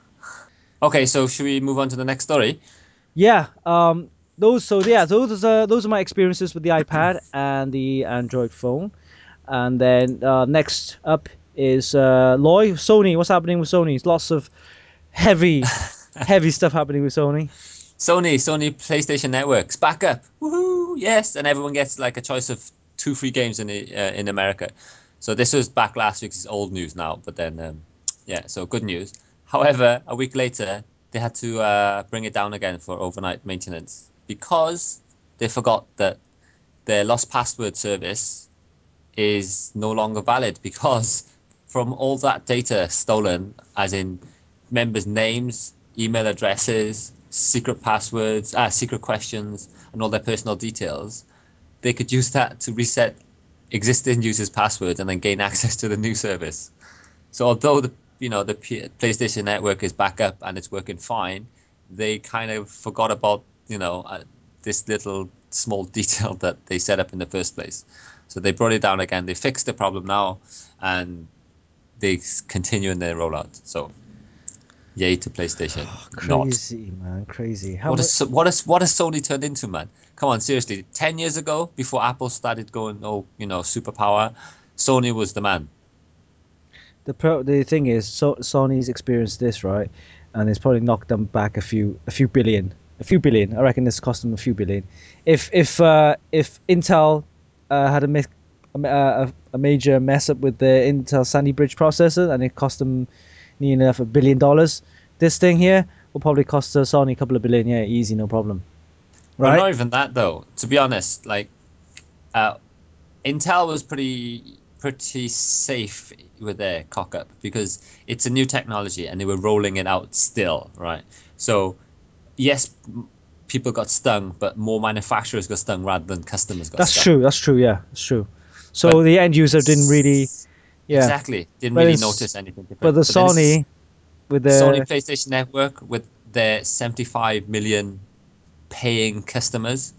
B: Okay, so should we move on to the next story?
A: Yeah. Um. Those. So yeah. Those are those are my experiences with the iPad and the Android phone. And then uh, next up is uh, Loy Sony. What's happening with Sony? It's lots of heavy, heavy stuff happening with Sony.
B: Sony, Sony PlayStation Networks back up. Woohoo! Yes, and everyone gets like a choice of two free games in the, uh, in America. So this was back last week. It's old news now, but then um, yeah, so good news. However, a week later they had to uh, bring it down again for overnight maintenance because they forgot that their lost password service is no longer valid because from all that data stolen, as in members' names, email addresses, secret passwords, ah, secret questions, and all their personal details, they could use that to reset existing users' passwords and then gain access to the new service. So although the you know the P- PlayStation Network is back up and it's working fine, they kind of forgot about you know uh, this little small detail that they set up in the first place. So they brought it down again. They fixed the problem now, and they continue in their rollout. So Yay to PlayStation. Not.
A: Crazy, man, crazy. How
B: What
A: much?
B: is what is what has Sony turned into, man? Come on, seriously. Ten years ago, before Apple started going, oh, you know, superpower, Sony was the man.
A: The pro, the thing is, so Sony's experienced this, right? And it's probably knocked them back a few, a few billion, a few billion. I reckon this cost them a few billion. If if uh, if Intel uh, had a, mis- a, a a major mess up with the Intel Sandy Bridge processor, and it cost them near enough a billion dollars, this thing here will probably cost uh, Sony a couple of billion. Yeah, easy, no problem.
B: Well,
A: Right?
B: not even that though. To be honest, like uh, Intel was pretty pretty safe with their cock up because it's a new technology and they were rolling it out still, right? So yes, people got stung, but more manufacturers got stung rather than customers got
A: That's
B: stung.
A: true. That's true. Yeah, that's true. So
B: But
A: the end user didn't really, yeah.
B: exactly, didn't
A: But
B: really
A: it's
B: notice anything
A: but
B: different.
A: the
B: But then this
A: Sony with
B: Sony
A: the
B: PlayStation Network with their seventy-five million paying customers,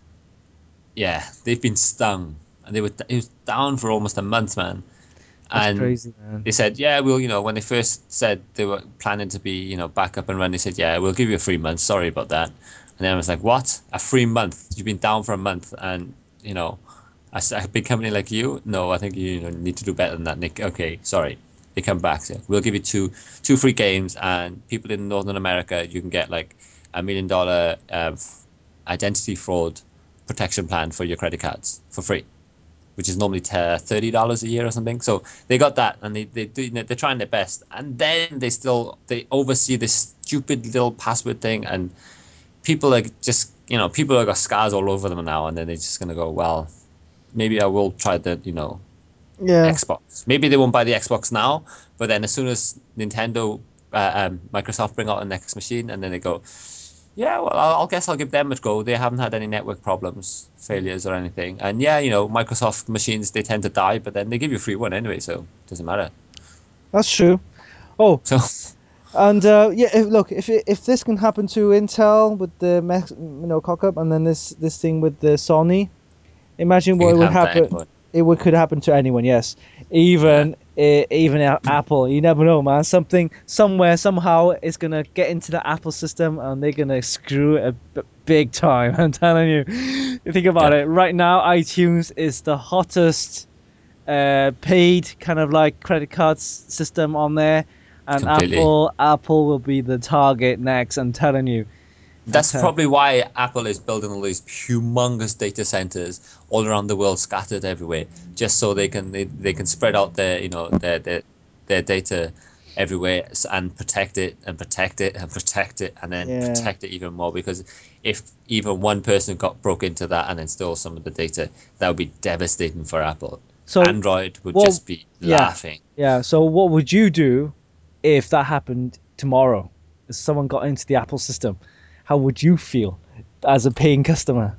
B: yeah, they've been stung, and they were it was down for almost a month, man.
A: that's
B: And
A: crazy, man.
B: they said, yeah, we'll, you know, when they first said they were planning to be, you know, back up and running, they said, yeah, we'll give you a free month. Sorry about that. And then I was like, what? A free month? You've been down for a month, and you know, a, s- a big company like you? No, I think you, you know, need to do better than that, Nick. Okay, sorry. They come back. So we'll give you two two free games, and people in Northern America, you can get like a million dollar uh, identity fraud protection plan for your credit cards for free, which is normally thirty dollars a year or something. So they got that, and they they do, they're trying their best, and then they still they oversee this stupid little password thing, and people are just you know people have got scars all over them now, and then they're just gonna go, well, maybe I will try the you know
A: Yeah,
B: Xbox. Maybe they won't buy the Xbox now, but then as soon as Nintendo, uh, um, Microsoft bring out a next machine, and then they go, yeah, well, I'll, I'll guess I'll give them a go. They haven't had any network problems, failures, or anything. And yeah, you know, Microsoft machines they tend to die, but then they give you a free one anyway, so it doesn't matter.
A: that's true. Oh,
B: So
A: and uh, yeah, if, look, if it, if this can happen to Intel with the Mex, you know, cock up, and then this this thing with the Sony, imagine
B: it
A: what
B: can
A: would
B: happen to
A: happen.
B: anyone.
A: It would could happen to anyone, yes.
B: Yeah,
A: Even eh, even a- Apple. You never know, man. Something somewhere somehow is gonna get into the Apple system, and they're gonna screw it a b- big time. I'm telling you. You think about
B: yeah,
A: it. Right now, iTunes is the hottest uh, paid kind of like credit cards system on there, and
B: completely.
A: Apple Apple will be the target next. I'm telling you. I'm
B: That's
A: telling.
B: probably why Apple is building all these humongous data centers all around the world, scattered everywhere, just so they can they, they can spread out their you know their their, their data everywhere s- and protect it and protect it and protect it and then
A: Yeah.
B: protect it even more because if even one person got broke into that and then stole some of the data, that would be devastating for Apple.
A: So,
B: Android would
A: well,
B: just be
A: yeah,
B: laughing.
A: yeah. So, what would you do if that happened tomorrow? If someone got into the Apple system, how would you feel as a paying customer?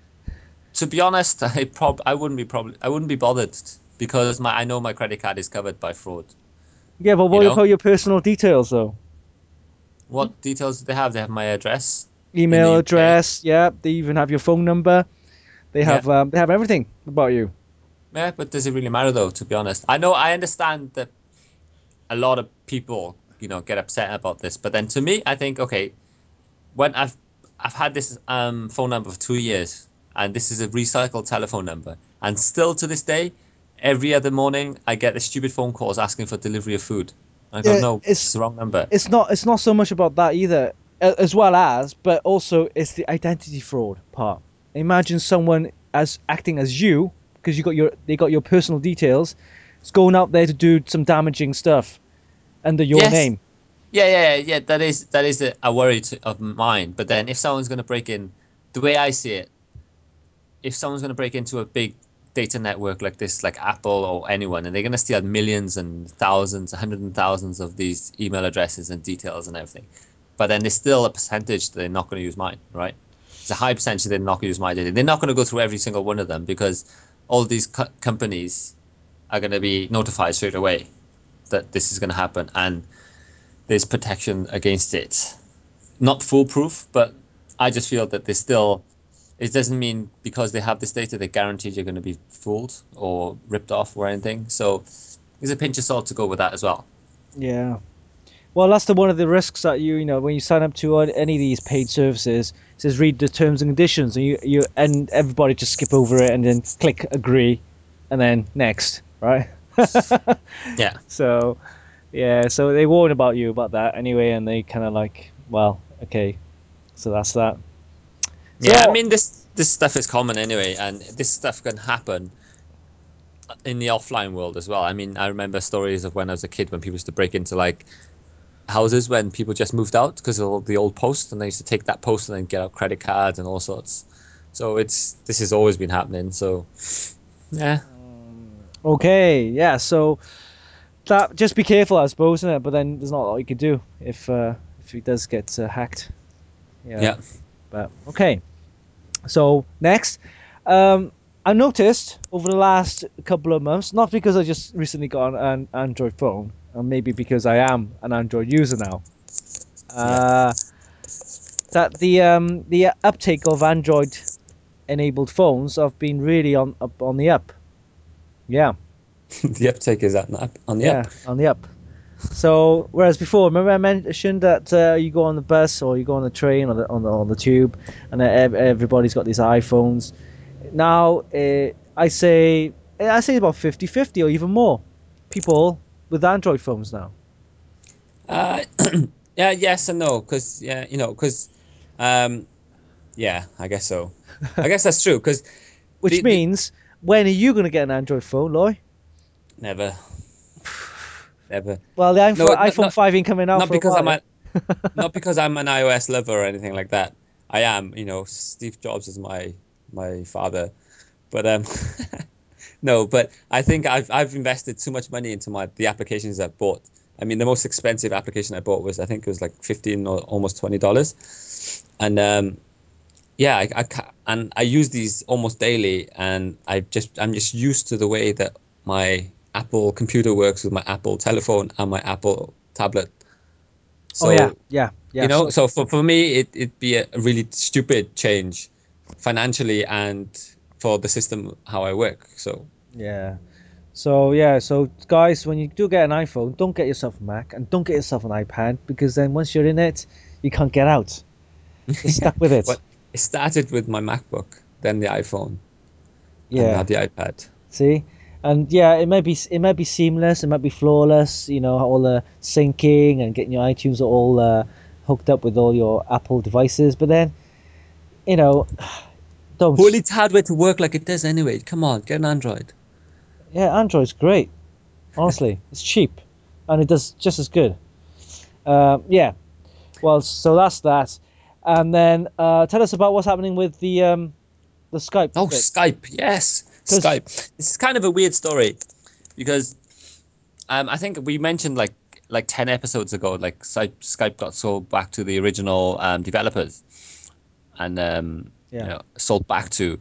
B: To be honest, I prob I wouldn't be probably I wouldn't be bothered because my I know my credit card is covered by fraud.
A: Yeah, but
B: You
A: what
B: know
A: about your personal details though?
B: what details do they have? They have my address in the
A: Email
B: U K.
A: address, yeah. They even have your phone number. They
B: Yeah,
A: have um, they have everything about you.
B: yeah, but does it really matter though? To be honest, I know I understand that a lot of people, you know, get upset about this, but then to me, I think okay, when I've I've had this um phone number for two years, and this is a recycled telephone number, and still to this day, every other morning I get the stupid phone calls asking for delivery of food. I go,
A: Yeah,
B: no,
A: it's
B: it's the wrong number.
A: it's not it's not so much about that either, a- as well as, but also it's the identity fraud part. Imagine someone as acting as you because you got your they got your personal details. It's going out there to do some damaging stuff under your
B: Yes,
A: name.
B: yeah, yeah, yeah. yeah, That is that is a, a worry to, of mine. But then, if someone's going to break in, the way I see it, if someone's going to break into a big data network like this, like Apple or anyone, and they're going to steal millions and thousands, hundreds and thousands of these email addresses and details and everything, but then there's still a percentage that they're not going to use mine, right? It's a high percentage that they're not going to use my data. They're not going to go through every single one of them because all these co- companies are going to be notified straight away that this is going to happen, and there's protection against it. Not foolproof, but I just feel that there's still. It doesn't mean because they have this data, they're guaranteed you're going to be fooled or ripped off or anything. So there's a pinch of salt to go with that as well.
A: Yeah. Well, that's the one of the risks that you you know when you sign up to uh, any of these paid services. It says read the terms and conditions, and you you and everybody just skip over it and then click agree, and then next, right?
B: Yeah.
A: So yeah, so they warn about you about that anyway, and they kind of like, well, okay, so that's that. So
B: Yeah, I
A: that,
B: mean this this stuff is common anyway, and this stuff can happen in the offline world as well. I mean, I remember stories of when I was a kid when people used to break into like houses when people just moved out because of all the old post, and they used to take that post and then get out credit cards and all sorts. So it's this has always been happening. So yeah,
A: okay, yeah, so that just be careful, I suppose, isn't it? But then there's not a lot you could do if uh, if he does get uh, hacked. Yeah,
B: yeah.
A: but okay. So next, um, I noticed over the last couple of months, not because I just recently got an, an Android phone, or maybe because I am an Android user now,
B: Yeah.
A: uh, that the um, the uptake of Android enabled phones have been really on up on the up. Yeah,
B: The uptake is at on the
A: yeah,
B: up.
A: on the up. So whereas before, remember I mentioned that uh, you go on the bus or you go on the train or the, on the on the tube, and uh, ev- everybody's got these iPhones. Now, uh, I say I say about fifty-fifty or even more people with Android phones now.
B: Uh, yeah, yes and no, because yeah, you know, because um, yeah, I guess so. I guess that's true because
A: Which
B: the the
A: means, when are you going to get an Android phone, Loy?
B: never, never.
A: Well, the
B: No,
A: iPhone,
B: not
A: iPhone
B: not
A: five ain't coming out
B: not
A: for a
B: because
A: while
B: I'm
A: yet.
B: a not because I'm an iOS lover or anything like that. I am, you know, Steve Jobs is my my father, but um, no, but I think I've I've invested too much money into my the applications I've bought. I mean, the most expensive application I bought was I think it was like fifteen or almost twenty dollars, and um, yeah, I, I ca- and I use these almost daily, and I just I'm just used to the way that my Apple computer works with my Apple telephone and my Apple tablet.
A: Oh yeah,
B: So
A: yeah,
B: you
A: yeah.
B: know,
A: So
B: so for, for me, it, it'd be a really stupid change financially and for the system how I work. So
A: yeah. So yeah, so guys, when you do get an iPhone, don't get yourself a Mac and don't get yourself an iPad, because then once you're in it, you can't get out. You're
B: yeah,
A: stuck with it.
B: but it started with my MacBook, then the iPhone, and now
A: Yeah.
B: the iPad.
A: See? And yeah, it might be it might be seamless, it might be flawless, you know, all the syncing and getting your iTunes all uh, hooked up with all your Apple devices, but then, you know,
B: Who
A: don't.
B: needs hardware to work like it does anyway? Come on, get an Android.
A: Yeah, Android's great. Honestly, it's cheap and it does just as good. Um, yeah. Well, so that's that. And then uh, tell us about what's happening with the um, the Skype
B: Oh,
A: bit,
B: Skype, yes,
A: because
B: Skype. This is kind of a weird story because um, I think we mentioned like like ten episodes ago, like Skype, Skype got sold back to the original um, developers and um, you
A: yeah,
B: know sold back to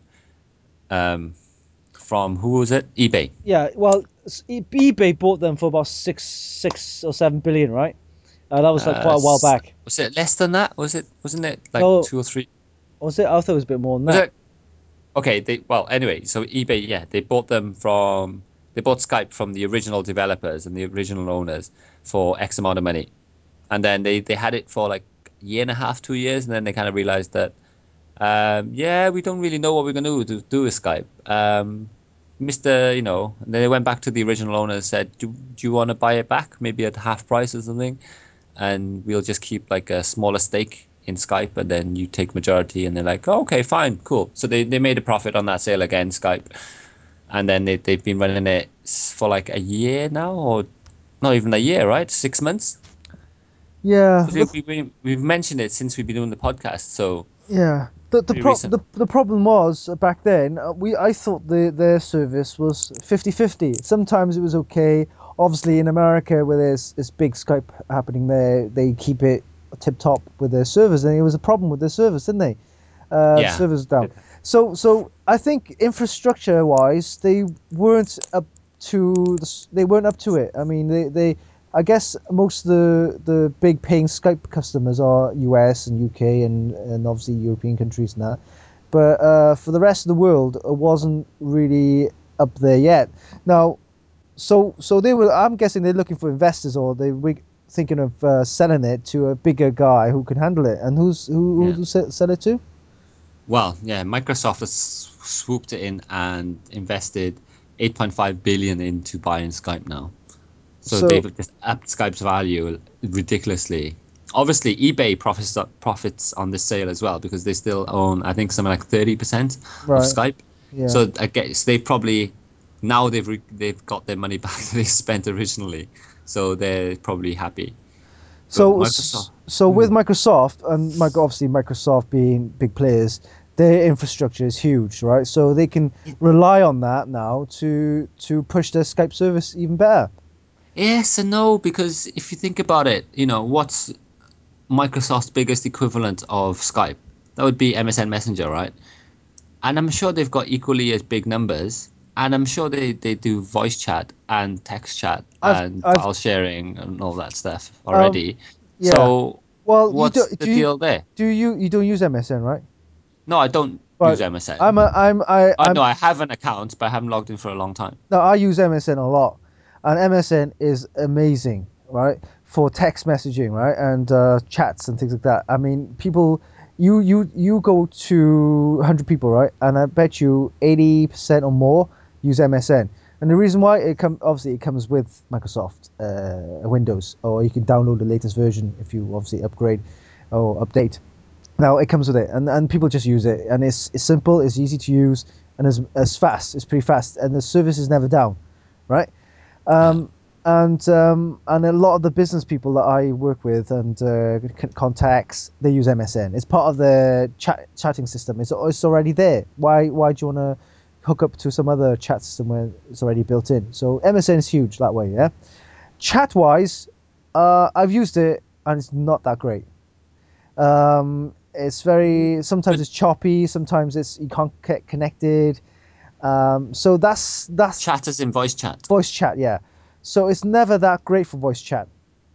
B: um, from who was it? eBay.
A: yeah. Well, s- e- eBay bought them for about six six or seven billion, right? Uh, that was like
B: Uh,
A: quite a while
B: s-
A: back.
B: was it less than that? Was it? Wasn't it like
A: No,
B: two or three?
A: was it? I thought it was a bit more than
B: Was
A: that.
B: it? Okay. They well anyway. So eBay, yeah, they bought them from they bought Skype from the original developers and the original owners for X amount of money, and then they they had it for like a year and a half, two years, and then they kind of realized that um, yeah, we don't really know what we're going to do, do with Skype. Um, mister, you know, and then they went back to the original owner and said, do, do you want to buy it back? Maybe at half price or something. And we'll just keep like a smaller stake in Skype and then you take majority. And they're like, oh, okay, fine, cool. So they, they made a profit on that sale again, Skype. And then they, they've been running it for like a year now, or not even a year, right? Six months.
A: Yeah,
B: We,
A: the,
B: we, we, we've mentioned it since we've been doing the podcast. So
A: yeah. The the
B: pretty
A: pro
B: recent.
A: the, the problem was, uh, back then, uh, we I thought the their service was fifty-fifty. Sometimes it was okay. Obviously, in America, where there's this big Skype happening there, they keep it tip top with their servers, and it was a problem with their service, didn't they? Uh, the
B: Yeah.
A: servers down. So so I think infrastructure wise, they weren't up to the, s- they weren't up to it. I mean, they they I guess most of the the big paying Skype customers are U S and U K and and obviously European countries and that. But uh, for the rest of the world, it wasn't really up there yet. Now, so so they were. I'm guessing they're looking for investors, or they we. thinking of uh, selling it to a bigger guy who can handle it. And who's who who
B: Yeah.
A: do sell sell it to?
B: Well, yeah, Microsoft has swooped in and invested eight point five billion into buying Skype now. So
A: So
B: they've just upped Skype's value ridiculously. Obviously, eBay profits profits on this sale as well because they still own, I think, something like thirty percent of
A: right,
B: Skype.
A: yeah.
B: So I guess they probably now they've re they've got their money back that they spent originally. So they're probably happy. But
A: So
B: Microsoft,
A: s- so with
B: hmm,
A: Microsoft and Mic- obviously Microsoft being big players, their infrastructure is huge, right? So they can rely on that now to to push their Skype service even better.
B: yes and no, because if you think about it, you know, what's Microsoft's biggest equivalent of Skype? That would be M S N Messenger, right? And I'm sure they've got equally as big numbers. And I'm sure they, they do voice chat and text chat
A: I've
B: and
A: I've
B: file sharing and all that stuff
A: um
B: already.
A: yeah.
B: So
A: Well, you do
B: what's the
A: do you
B: deal there?
A: do you you don't use M S N, right?
B: No, I don't use
A: But I'm
B: M S N.
A: a I'm I
B: Oh,
A: I'm
B: no, I have an account, but I haven't logged in for a long time.
A: no, I use M S N a lot, and M S N is amazing, right, for text messaging, right, and uh, chats and things like that. I mean, people, you you you go to one hundred people, right, and I bet you eighty percent or more use M S N. And the reason why it come obviously it comes with Microsoft uh, Windows, or you can download the latest version if you obviously upgrade or update. Now it comes with it, and, and people just use it, and it's it's simple, it's easy to use, and it's, it's fast. It's pretty fast, and the service is never down, right?
B: Yeah.
A: Um, and um, and a lot of the business people that I work with and uh, c- contacts, they use M S N. It's part of the chat chatting system. It's it's already there. Why why do you want to hook up to some other chat system where it's already built in? So M S N is huge that way. Yeah. Chat wise, uh, I've used it and it's not that great. Um, it's very sometimes
B: But
A: it's choppy, sometimes it's you can't get connected. Um, so that's that's
B: chat is in voice chat.
A: voice chat, yeah. So it's never that great for voice chat.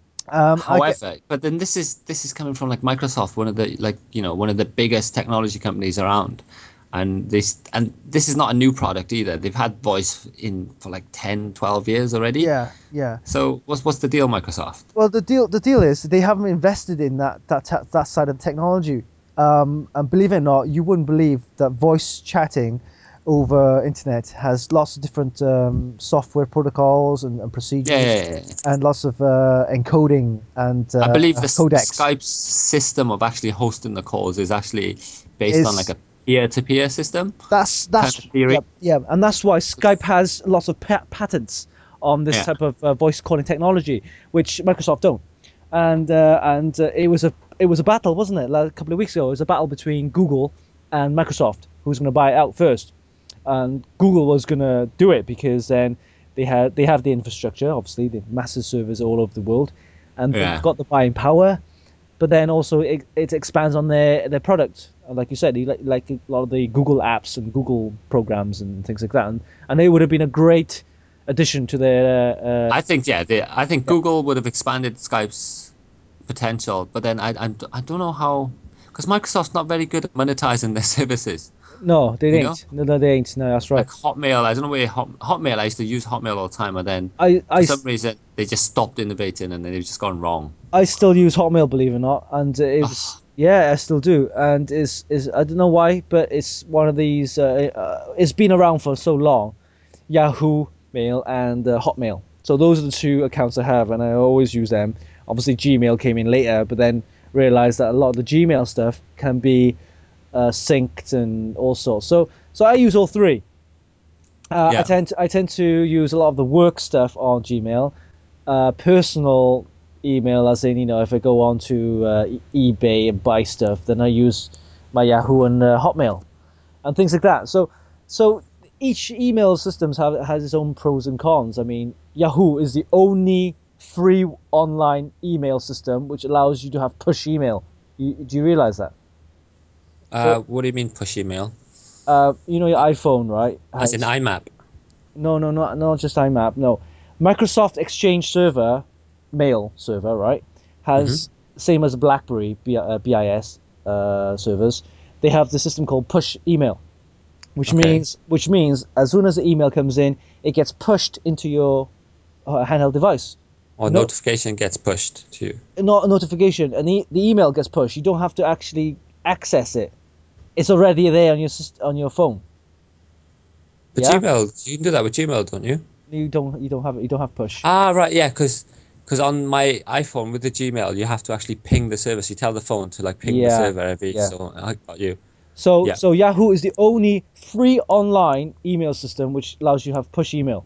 A: Um, I get
B: However, but then this is this is coming from like Microsoft, one of the like you know one of the biggest technology companies around, and this and this is not a new product either. They've had voice in for like ten, twelve years already.
A: yeah, yeah.
B: So what's what's the deal, Microsoft?
A: Well, the deal the deal is they haven't invested in that that ta- that side of the technology. Um, and believe it or not, you wouldn't believe that voice chatting over internet has lots of different um, software protocols and, and
B: Yeah,
A: procedures,
B: yeah, yeah, yeah.
A: and lots of uh, encoding and
B: I
A: uh,
B: believe this
A: codecs.
B: Skype's system of actually hosting the calls is actually based on like
A: Is
B: a peer-to-peer system
A: that's
B: kind
A: that's
B: of
A: yeah,
B: theory.
A: yeah, and that's why Skype has lots of pa- patents on this
B: Yeah,
A: type of uh, voice calling technology, which Microsoft don't. And uh, and uh, it was a it was a battle, wasn't it? Like a couple of weeks ago, it was a battle between Google and Microsoft, who's going to buy it out first. And Google was going to do it because then they had they have the infrastructure, obviously, the massive servers all over the world, and they've
B: yeah,
A: got the buying power, but then also it, it expands on their their product. And like you said, like, like a lot of the Google apps and Google programs and things like that, and, and they would have been a great addition to their. Uh,
B: I think yeah, they, I think
A: yeah.
B: Google would have expanded Skype's potential, but then I I, I don't know how because Microsoft's not very good at monetizing their services.
A: No, they
B: You know,
A: ain't. No, no, they ain't. No, that's
B: like
A: right.
B: Hotmail, I don't know where Hot, Hotmail. I used to use Hotmail all the time, and then
A: I, I,
B: for some
A: s-
B: reason they just stopped innovating, and then they've just gone wrong.
A: I still use Hotmail, believe it or not, and it was
B: Ugh,
A: yeah, I still do, and is is I don't know why, but it's one of these. Uh, uh, it's been around for so long. Yahoo Mail and uh, Hotmail. So those are the two accounts I have, and I always use them. Obviously, Gmail came in later, but then realized that a lot of the Gmail stuff can be uh, synced and all sorts. So so I use all three. Uh, I
B: yeah.
A: tend to, I tend to use a lot of the work stuff on Gmail. Uh, personal email, as in you know, if I go on to uh, e- eBay and buy stuff, then I use my Yahoo and uh, Hotmail and things like that. So, so each email systems have has its own pros and cons. I mean, Yahoo is the only free online email system which allows you to have push email. You, do you realize that? So,
B: Uh, what do you mean push email?
A: uh, you know, your iPhone, right?
B: As in
A: Has
B: IMAP.
A: no, no, not not just IMAP. No, Microsoft Exchange Server, mail server, right?
B: Hmm.
A: Has same as BlackBerry B, uh, BIS uh, servers. They have the system called push email, which
B: Okay.
A: means which means as soon as the email comes in, it gets pushed into your uh, handheld device.
B: or
A: No,
B: notification gets pushed to you.
A: not a notification, and the, the email gets pushed. You don't have to actually access it. It's already there on your syst- on your phone.
B: But
A: Yeah,
B: Gmail, you can do that with Gmail, don't you?
A: you don't you don't have you don't have push.
B: Ah, right, yeah, because because on my iPhone with the Gmail, you have to actually ping the service. You tell the phone to like ping the
A: Yeah,
B: server every.
A: yeah.
B: So I got you.
A: So
B: Yeah.
A: so Yahoo is the only free online email system which allows you to have push email.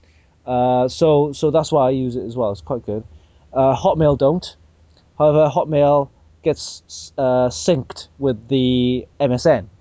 A: Uh, so so that's why I use it as well. It's quite good. Uh, Hotmail don't. However, Hotmail gets uh, synced with the M S N.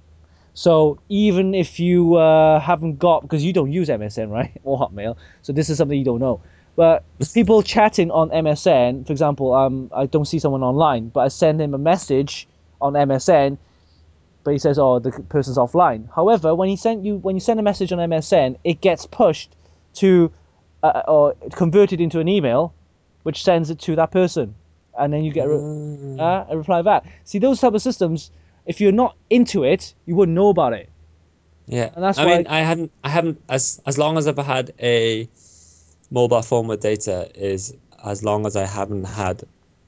A: So even if you uh, haven't got, because you don't use M S N, right, or Hotmail, so this is something you don't know. But people chatting on M S N, for example, um, I don't see someone online, but I send him a message on M S N, but he says, "Oh, the person's offline." However, when he sent you, when you send a message on M S N, it gets pushed to, uh, or converted into an email, which sends it to that person, and then you get a, re-
B: Mm,
A: uh, a reply back. See, those type of systems, if you're not into it, you wouldn't know about it,
B: yeah.
A: and that's
B: I
A: why.
B: mean, I hadn't, I haven't, as as long as I've had a mobile phone with data is as long as I haven't had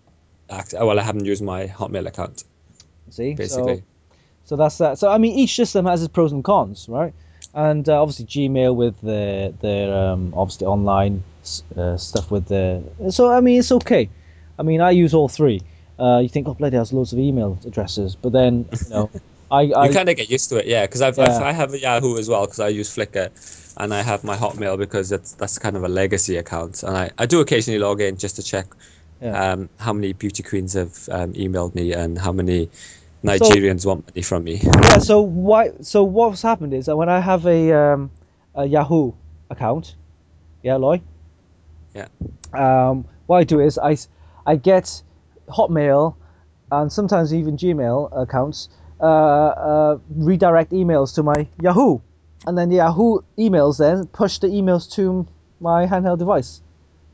B: act. Well, I haven't used my Hotmail account
A: See, so
B: basically.
A: so that's that. So I mean, each system has its pros and cons, right? And uh, obviously Gmail with the their um, obviously online uh, stuff with the. So I mean, it's okay. I mean, I use all three. Uh, you think, oh bloody, has loads of email addresses, but then you know, I
B: You
A: I
B: kind of get used to it, yeah. Because I've, I've
A: yeah
B: I have a Yahoo as well because I use Flickr, and I have my Hotmail because that's that's kind of a legacy account, and I, I do occasionally log in just to check
A: yeah.
B: um, how many beauty queens have um, emailed me and how many
A: So
B: Nigerians want money from me.
A: yeah, so why? So what's happened is that when I have a um a Yahoo account, yeah, Loy.
B: Yeah,
A: Um, what I do is I, I get Hotmail and sometimes even Gmail accounts uh, uh, redirect emails to my Yahoo, and then the Yahoo emails then push the emails to my handheld device.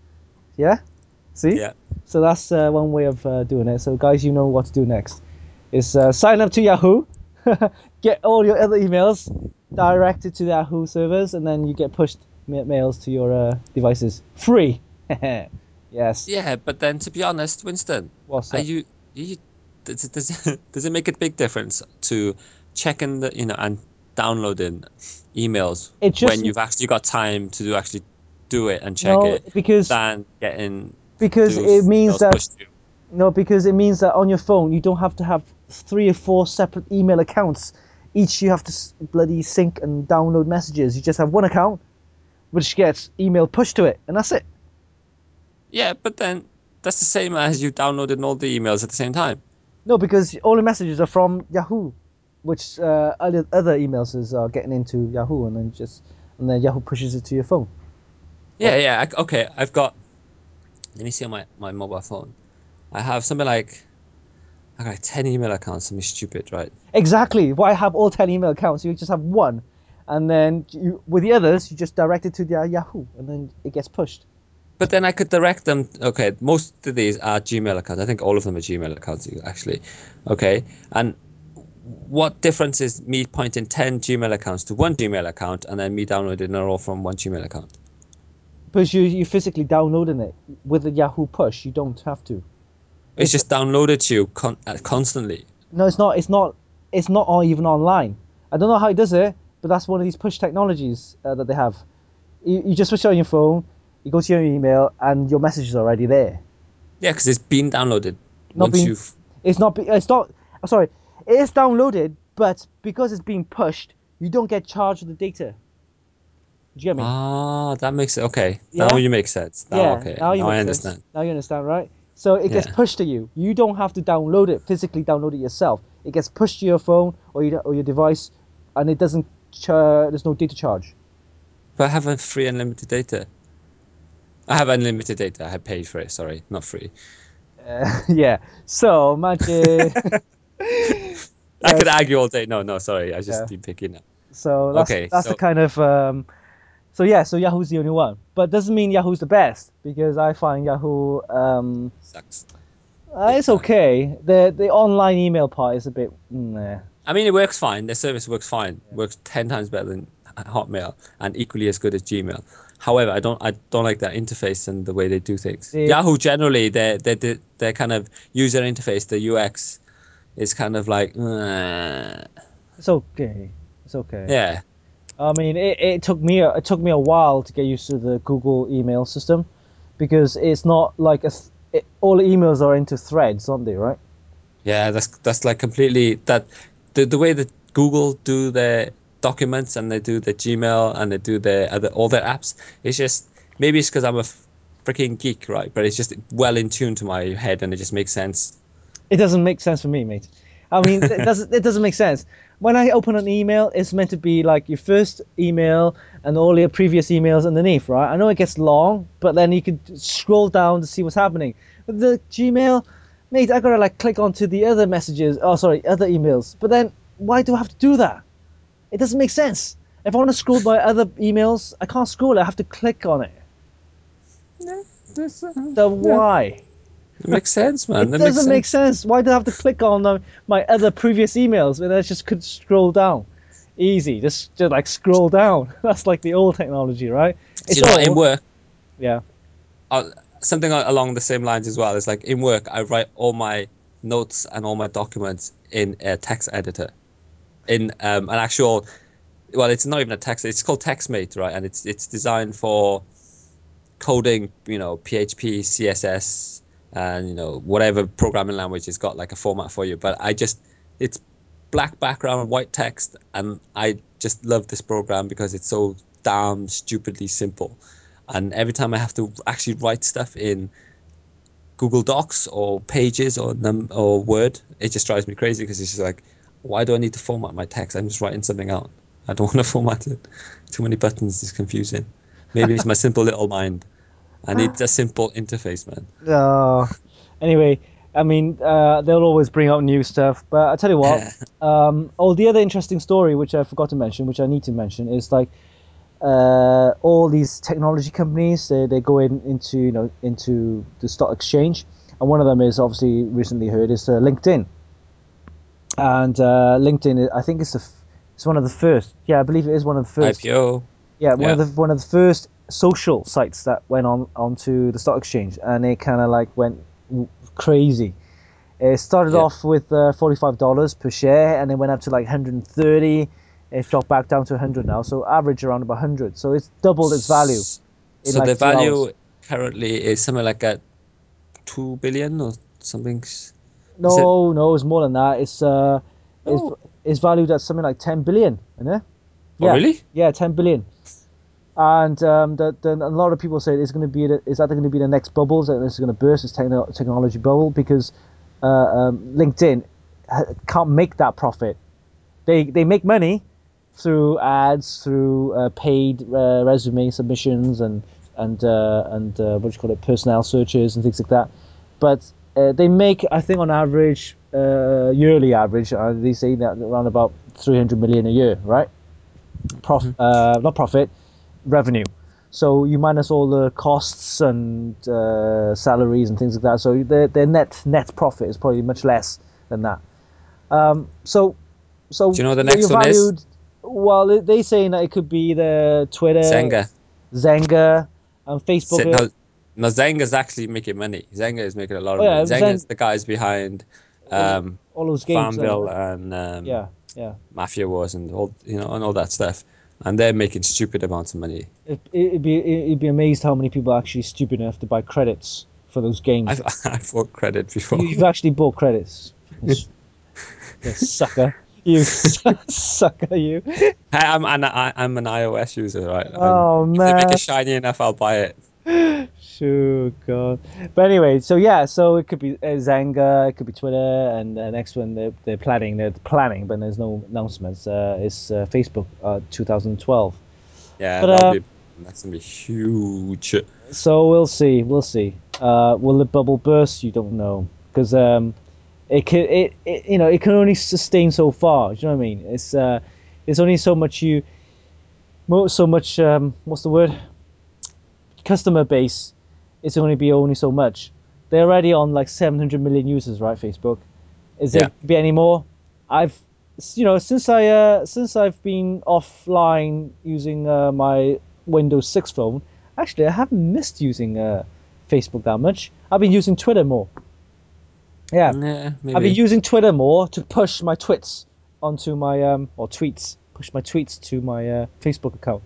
A: Yeah, see,
B: yeah,
A: so that's uh, one way of uh, doing it. So guys, you know what to do next is uh, sign up to Yahoo, get all your other emails directed to the Yahoo servers, and then you get pushed ma- mails to your uh, devices free. Yes.
B: yeah. But then, to be honest, Winston,
A: What's
B: are
A: that?
B: you you does it, does it, does it make a big difference to checking the you know and downloading emails
A: It
B: when
A: just
B: you've actually got time to do actually do it and check
A: no
B: it
A: because
B: than getting
A: because it
B: those
A: means
B: emails
A: that
B: pushed to you?
A: no because it means that on your phone you don't have to have three or four separate email accounts. Each you have to s- bloody sync and download messages. You just have one account which gets email pushed to it, and that's it.
B: Yeah, but then that's the same as you downloading all the emails at the same time.
A: No, because all the messages are from Yahoo, which uh, other other emails is are getting into Yahoo, and then just and then Yahoo pushes it to your phone. Or
B: Yeah, yeah. I, okay, I've got. Let me see on my, my mobile phone. I have something like I got like ten email accounts. Something stupid, right?
A: exactly. Why have all ten email accounts? You just have one, and then you, with the others, you just direct it to their Yahoo, and then it gets pushed.
B: But then I could direct them. Okay, most of these are Gmail accounts. I think all of them are Gmail accounts actually. Okay, and what difference is me pointing ten Gmail accounts to one Gmail account and then me downloading it all from one Gmail account?
A: Because you you physically downloading it with the Yahoo push. You don't have to.
B: It's
A: It's
B: just downloaded to you con- uh, constantly.
A: no, it's not. It's not. It's not all even online. I don't know how it does it, but that's one of these push technologies uh, that they have. You, you just switch on your phone, you go to your email, and your message is already there.
B: Yeah, because it's been downloaded
A: Not
B: once
A: being,
B: you've.
A: it's not. be- It's not. oh, Sorry, it is downloaded, but because it's being pushed, you don't get charged with the data. Do you get me?
B: Ah, that makes it okay. Now
A: Yeah.
B: you make sense. Now
A: Yeah.
B: okay.
A: Now you
B: Now I
A: make sense.
B: understand.
A: Now you understand, right? So it gets
B: Yeah.
A: pushed to you. You don't have to download it physically. Download it yourself. It gets pushed to your phone or your or your device, and it doesn't. Char- there's no data charge.
B: But I have a free unlimited data. I have unlimited data. I have paid for it. Sorry, not free.
A: Uh, yeah. So imagine.
B: I could
A: Yes.
B: argue all day. No, no, sorry. I just
A: Yeah.
B: been picking up.
A: So that's
B: Okay,
A: that's the
B: so
A: kind of um, so yeah, so Yahoo's the only one, but doesn't mean Yahoo's the best because I find Yahoo um,
B: sucks
A: uh,
B: big
A: it's
B: time.
A: okay. The the online email part is a bit nah.
B: I mean, it works fine. The service works fine.
A: Yeah.
B: Works ten times better than Hotmail and equally as good as Gmail. However, I don't I don't like that interface and the way they do things.
A: It,
B: Yahoo generally, their their their their kind of user interface, the U X is kind of like, uh,
A: it's okay. It's okay.
B: yeah,
A: I mean, it, it took me a, it took me a while to get used to the Google email system because it's not like a th- it, all emails are into threads, aren't they? Right?
B: yeah. That's that's like completely that the the way that Google do their documents and they do their Gmail and they do their other all their apps. It's just maybe it's because I'm a f- freaking geek, right? But it's just well in tune to my head and it just makes sense.
A: It doesn't make sense for me, mate. I mean, it doesn't it doesn't make sense. When I open an email, it's meant to be like your first email and all your previous emails underneath, right? I know it gets long, but then you could scroll down to see what's happening. But the Gmail, mate, I gotta like click onto the other messages. Oh, sorry, other emails. But then why do I have to do that? It doesn't make sense. If I want to scroll by other emails, I can't scroll. I have to click on it.
B: Yeah, that's, uh,
A: So
B: yeah,
A: why?
B: it makes sense, man.
A: It
B: That makes
A: doesn't make
B: sense.
A: sense. Why do I have to click on uh, my other previous emails when I just could scroll down? Easy, just just like scroll down. That's like the old technology, right?
B: So
A: It's
B: you know, in
A: old.
B: work,
A: Yeah.
B: uh, something a- along the same lines as well is like in work, I write all my notes and all my documents in a text editor in um, an actual. Well, it's not even a text. It's called TextMate, right? And it's it's designed for coding, you know, P H P, C S S, and you know whatever programming language has got like a format for you. But I just it's black background, white text, and I just love this program because it's so damn stupidly simple. And every time I have to actually write stuff in Google Docs or Pages or num or Word, it just drives me crazy because it's just like, why do I need to format my text? I'm just writing something out. I don't want to format it. Too many buttons is confusing. Maybe it's my simple little mind. I need a simple interface, man.
A: Uh, anyway, I mean, uh, they'll always bring out new stuff. But I tell you what.
B: Yeah.
A: Um, oh, the other interesting story, which I forgot to mention, which I need to mention, is like uh, all these technology companies. They they go in into you know into the stock exchange, and one of them is obviously recently heard is uh, LinkedIn. And uh, LinkedIn, I think it's the f- it's one of the first. Yeah, I believe it is one of the first.
B: I P O.
A: Yeah, one of
B: Yeah.
A: the one of the first social sites that went on onto the stock exchange, and it kind of like went w- crazy. It started
B: Yeah.
A: off with uh, forty-five dollars per share, and then went up to like one hundred thirty. It's dropped back down to one hundred now, so average around about one hundred. So it's doubled its value
B: S-
A: in
B: So
A: like
B: the
A: two hours.
B: value currently is something like at two billion or something. Is it?
A: No, no, it's more than that. It's uh, it's
B: No.
A: it's valued at something like ten billion, isn't it?
B: Oh,
A: Yeah,
B: really?
A: yeah, ten billion. And um, that then a lot of people say it's going to be the, is that going to be the next bubbles that it's going to burst this techno- technology bubble because uh, um, LinkedIn ha- can't make that profit. They they make money through ads, through uh, paid uh, resume submissions and and uh, and uh, what do you call it, personnel searches and things like that. But uh, they make, I think, on average, uh, yearly average, uh, they say that around about three hundred million a year, right? Prof,
B: Mhm.
A: uh, not profit, revenue. So you minus all the costs and uh, salaries and things like that. So their their net net profit is probably much less than that. Um, so
B: Do
A: so
B: you know what the
A: you're, you're
B: next one is?
A: valued. Well, they- they saying that it could be the Twitter,
B: Zenga.
A: Zenga, and Facebook.
B: Sit
A: uh,
B: no, no. Zenga's actually making money. Zenga is making a lot
A: Oh
B: of money.
A: yeah, Zen.
B: Zenga's the guys behind
A: All,
B: um,
A: all those games, aren't
B: Farmville
A: they?
B: and um,
A: Yeah, yeah.
B: Mafia Wars and all you know and all that stuff, and they're making stupid amounts of money.
A: It, it'd be it'd be amazed how many people are actually stupid enough to buy credits for those games.
B: I've I've bought credit
A: You,
B: before.
A: you've actually bought credits. You you sucker. You su- sucker. You.
B: I, I'm an I, I'm an iOS user, right? I'm,
A: Oh
B: if they make it
A: man.
B: shiny enough, I'll buy it.
A: Sure, God. But anyway, so yeah, so it could be uh, Zanga, it could be Twitter, and the next one they're, they're planning, they're planning, but there's no announcements. Uh, is uh, Facebook, uh, twenty twelve.
B: Yeah,
A: But
B: that'll
A: uh,
B: be that's gonna be huge.
A: so we'll see, we'll see. Uh, will the bubble burst? You don't know, because um, it can, it, it, you know, it can only sustain so far. Do you know what I mean? It's uh, there's only so much you, mo- so much um, what's the word? Customer base. It's only be only so much. They're already on like seven hundred million users, right? Facebook. Is there
B: Yeah.
A: be any more? I've, you know, since I uh, since I've been offline using uh, my Windows six phone, actually, I haven't missed using uh, Facebook that much. I've been using Twitter more. Yeah,
B: Yeah,
A: I've been
B: maybe.
A: using Twitter more to push my twits onto my um or tweets, push my tweets to my uh, Facebook account.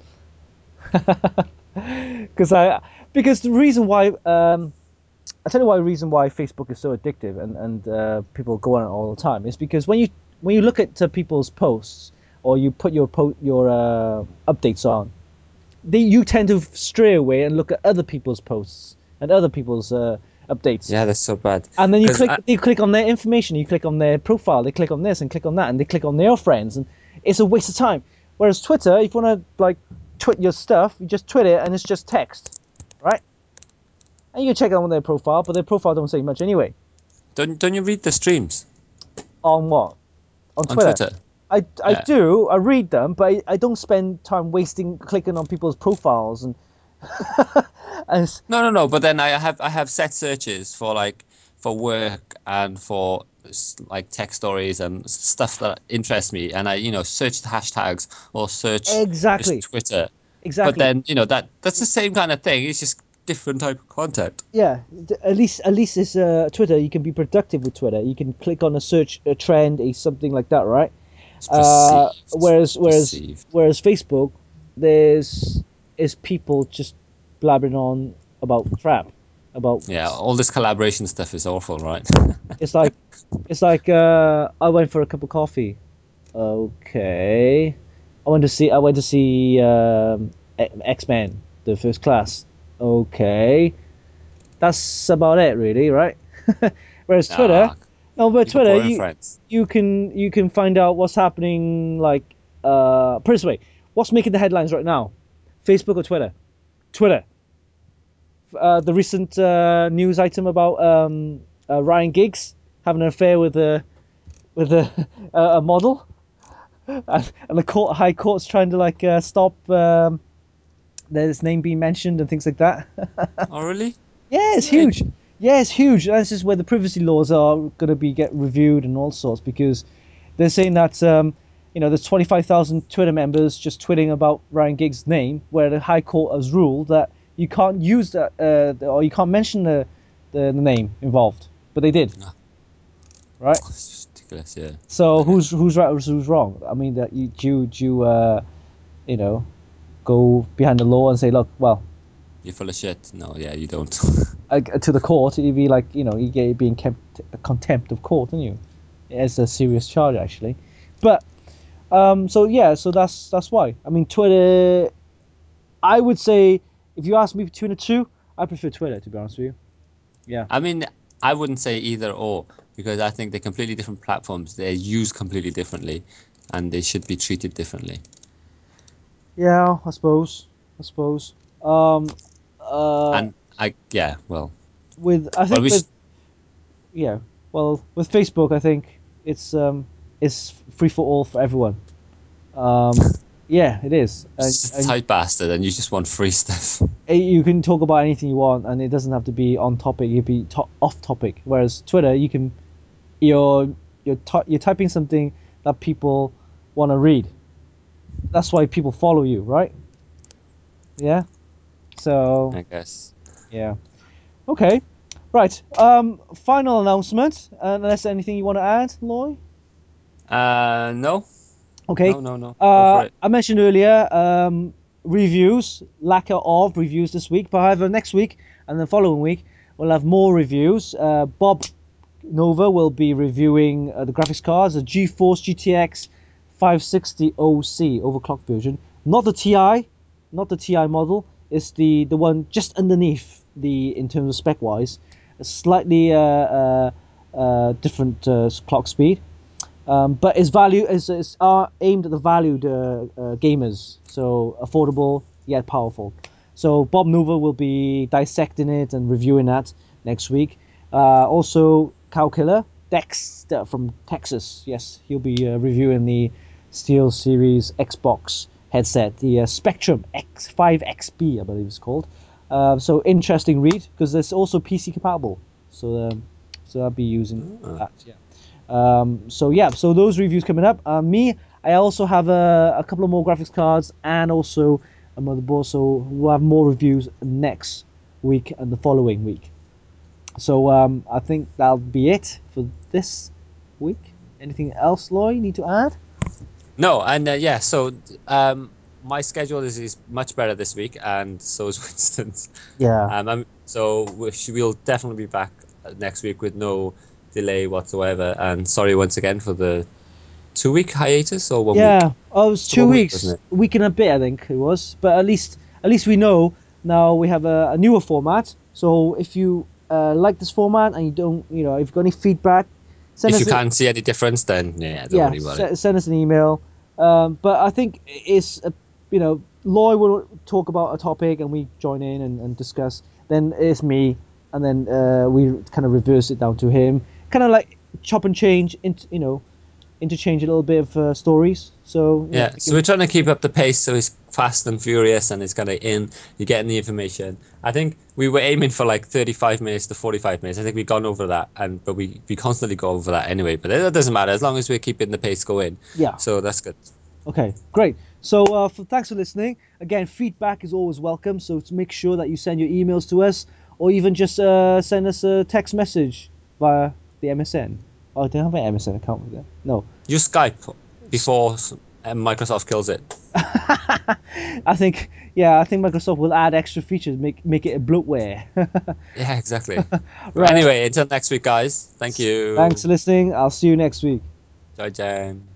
A: Because I because the reason why um I tell you why the reason why Facebook is so addictive and and uh, people go on it all the time is because when you when you look at uh, people's posts or you put your po- your uh, updates on, they you tend to stray away and look at other people's posts and other people's uh, updates,
B: Yeah, that's so bad.
A: and then you
B: Because
A: click you click on their information, you click on their profile, they click on this and click on that, and they click on their friends, and it's a waste of time. Whereas Twitter, if you want to like tweet your stuff, you just tweet it and it's just text, right? And you can check out on their profile, but their profile don't say much anyway.
B: don't don't you read the streams
A: On what? On
B: on
A: Twitter.
B: Twitter?
A: I, I
B: Yeah.
A: do, I read them, but I, I don't spend time wasting clicking on people's profiles and and s-
B: No, no, no. But then I have I have set searches for like for work and for s- like tech stories and stuff that interests me, and I you know search the hashtags or search just
A: exactly,
B: Twitter. But
A: exactly.
B: then you know that that's the same kind of thing. It's just different type of content.
A: Yeah, th- at least at least it's uh, Twitter. You can be productive with Twitter. You can click on a search, a trend, a something like that, right?
B: It's
A: Uh,
B: perceived.
A: whereas
B: It's
A: whereas
B: perceived.
A: whereas Facebook, there's is people just blabbering on about crap, about
B: Yeah, all this collaboration stuff is awful, right?
A: it's like it's like uh, I went for a cup of coffee. Okay, I went to see I went to see um, X Men, the first class. Okay, that's about it, really, right? Whereas Twitter,
B: Nah,
A: no, but
B: you got
A: Twitter,
B: boring
A: you
B: friends.
A: you can you can find out what's happening. Like, uh, put it this way, what's making the headlines right now? Facebook or Twitter? Twitter. Uh, the recent uh, news item about um, uh, Ryan Giggs having an affair with a with a a model, and, and the court, high court's trying to like uh, stop um, his name being mentioned and things like that.
B: Oh, really?
A: Yeah, it's
B: Strange.
A: huge. Yeah, it's huge. This is where the privacy laws are going to be get reviewed and all sorts because they're saying that um, you know there's twenty-five thousand Twitter members just tweeting about Ryan Giggs' name, where the High Court has ruled that you can't use that uh, or you can't mention the, the the name involved, but they did,
B: Ah,
A: right?
B: it's ridiculous. Yeah.
A: So
B: Okay.
A: who's who's right or who's wrong? I mean that you do you, do you uh, you know go behind the law and say, look, well,
B: You're full of shit. No, yeah, you don't.
A: uh, to the court, it'd be like you know you get being kept contempt of court, don't you? It's a serious charge actually, but um, so yeah, so that's that's why. I mean, Twitter. I would say if you ask me between the two, I prefer Twitter to be honest with you. Yeah.
B: I mean, I wouldn't say either or because I think they're completely different platforms. They're used completely differently, and they should be treated differently.
A: Yeah, I suppose. I suppose. Um, uh,
B: And I, yeah, well,
A: with I
B: well,
A: think
B: we should.
A: with yeah, well, with Facebook, I think it's um it's free for all for everyone. Um, yeah, it is, and
B: Just a
A: and
B: tight bastard, and you just want free stuff.
A: eh, you can talk about anything you want, and it doesn't have to be on topic. You can be to- off topic. Whereas Twitter, you can you're you're ty- you're typing something that people want to read. That's why people follow you, right? Yeah. So
B: I guess.
A: yeah. Okay. Right. Um. Final announcement. Unless anything you want to add, Loy.
B: Uh, no,
A: Okay.
B: no, no, no. Go for
A: Uh,
B: it.
A: I mentioned earlier um, reviews, lack of reviews this week, but however, next week and the following week we'll have more reviews. Uh, Bob Nova will be reviewing uh, the graphics cards, the GeForce G T X five sixty O C overclock version, not the Ti, not the Ti model. It's the the one just underneath the in terms of spec wise, a slightly uh, uh, uh, different uh, clock speed. Um, but its value is, is uh, aimed at the valued uh, uh, gamers, so affordable yet powerful. So Bob Nova will be dissecting it and reviewing that next week. Uh, also, Cow Killer Dex uh, from Texas, yes, he'll be uh, reviewing the Steel Series Xbox headset, the uh, Spectrum X five X B, I believe it's called. Uh, so interesting read because it's also P C compatible. So um, so I'll be using
B: Ah.
A: that. Yeah. Um, so yeah, so those reviews coming up. Uh, me, I also have a, a couple of more graphics cards and also and motherboards. So we'll have more reviews next week and the following week. So um, I think that'll be it for this week. Anything else, Loy, you need to add?
B: No, and uh, yeah, so um, my schedule is, is much better this week, and so is Winston's.
A: Yeah.
B: Um, I'm, so we sh- we'll definitely be back uh, next week with no delay whatsoever. And sorry once again for the two week hiatus or one week.
A: Yeah, oh, it was
B: So
A: two
B: one week,
A: weeks,
B: wasn't it?
A: a week and a bit, I think it was. But at least, at least we know now we have a, a newer format. So if you uh, like this format and you don't, you know, if you've got any feedback, send
B: If you
A: us a
B: can't see any difference, then yeah, don't
A: yeah,
B: worry about it.
A: se- send us an email. Um, but I think it's a, you know, Loy will talk about a topic and we join in and, and discuss. Then it's me, and then uh, we kind of reverse it down to him, kind of like chop and change, into you know, interchange a little bit of uh, stories. So yeah,
B: Yeah,
A: we
B: so we're
A: can.
B: trying to keep up the pace so it's fast and furious and it's kind of in, you're getting the information. I think we were aiming for like thirty-five minutes to forty-five minutes. I think we've gone over that, and but we, we constantly go over that anyway. But it doesn't matter as long as we're keeping the pace going.
A: Yeah.
B: So that's good.
A: Okay, great. So, uh, for, thanks for listening. Again, feedback is always welcome. So, to make sure that you send your emails to us, or even just uh, send us a text message via the M S N. Oh, I don't have an M S N account with it. No.
B: Use Skype
A: S-
B: before s- uh, Microsoft kills it.
A: I think, yeah, I think Microsoft will add extra features, make make it a bloatware.
B: Yeah, exactly. But
A: Right.
B: anyway, until next week, guys. Thank
A: Thanks
B: you.
A: for listening. I'll see you next week.
B: Bye, Jen.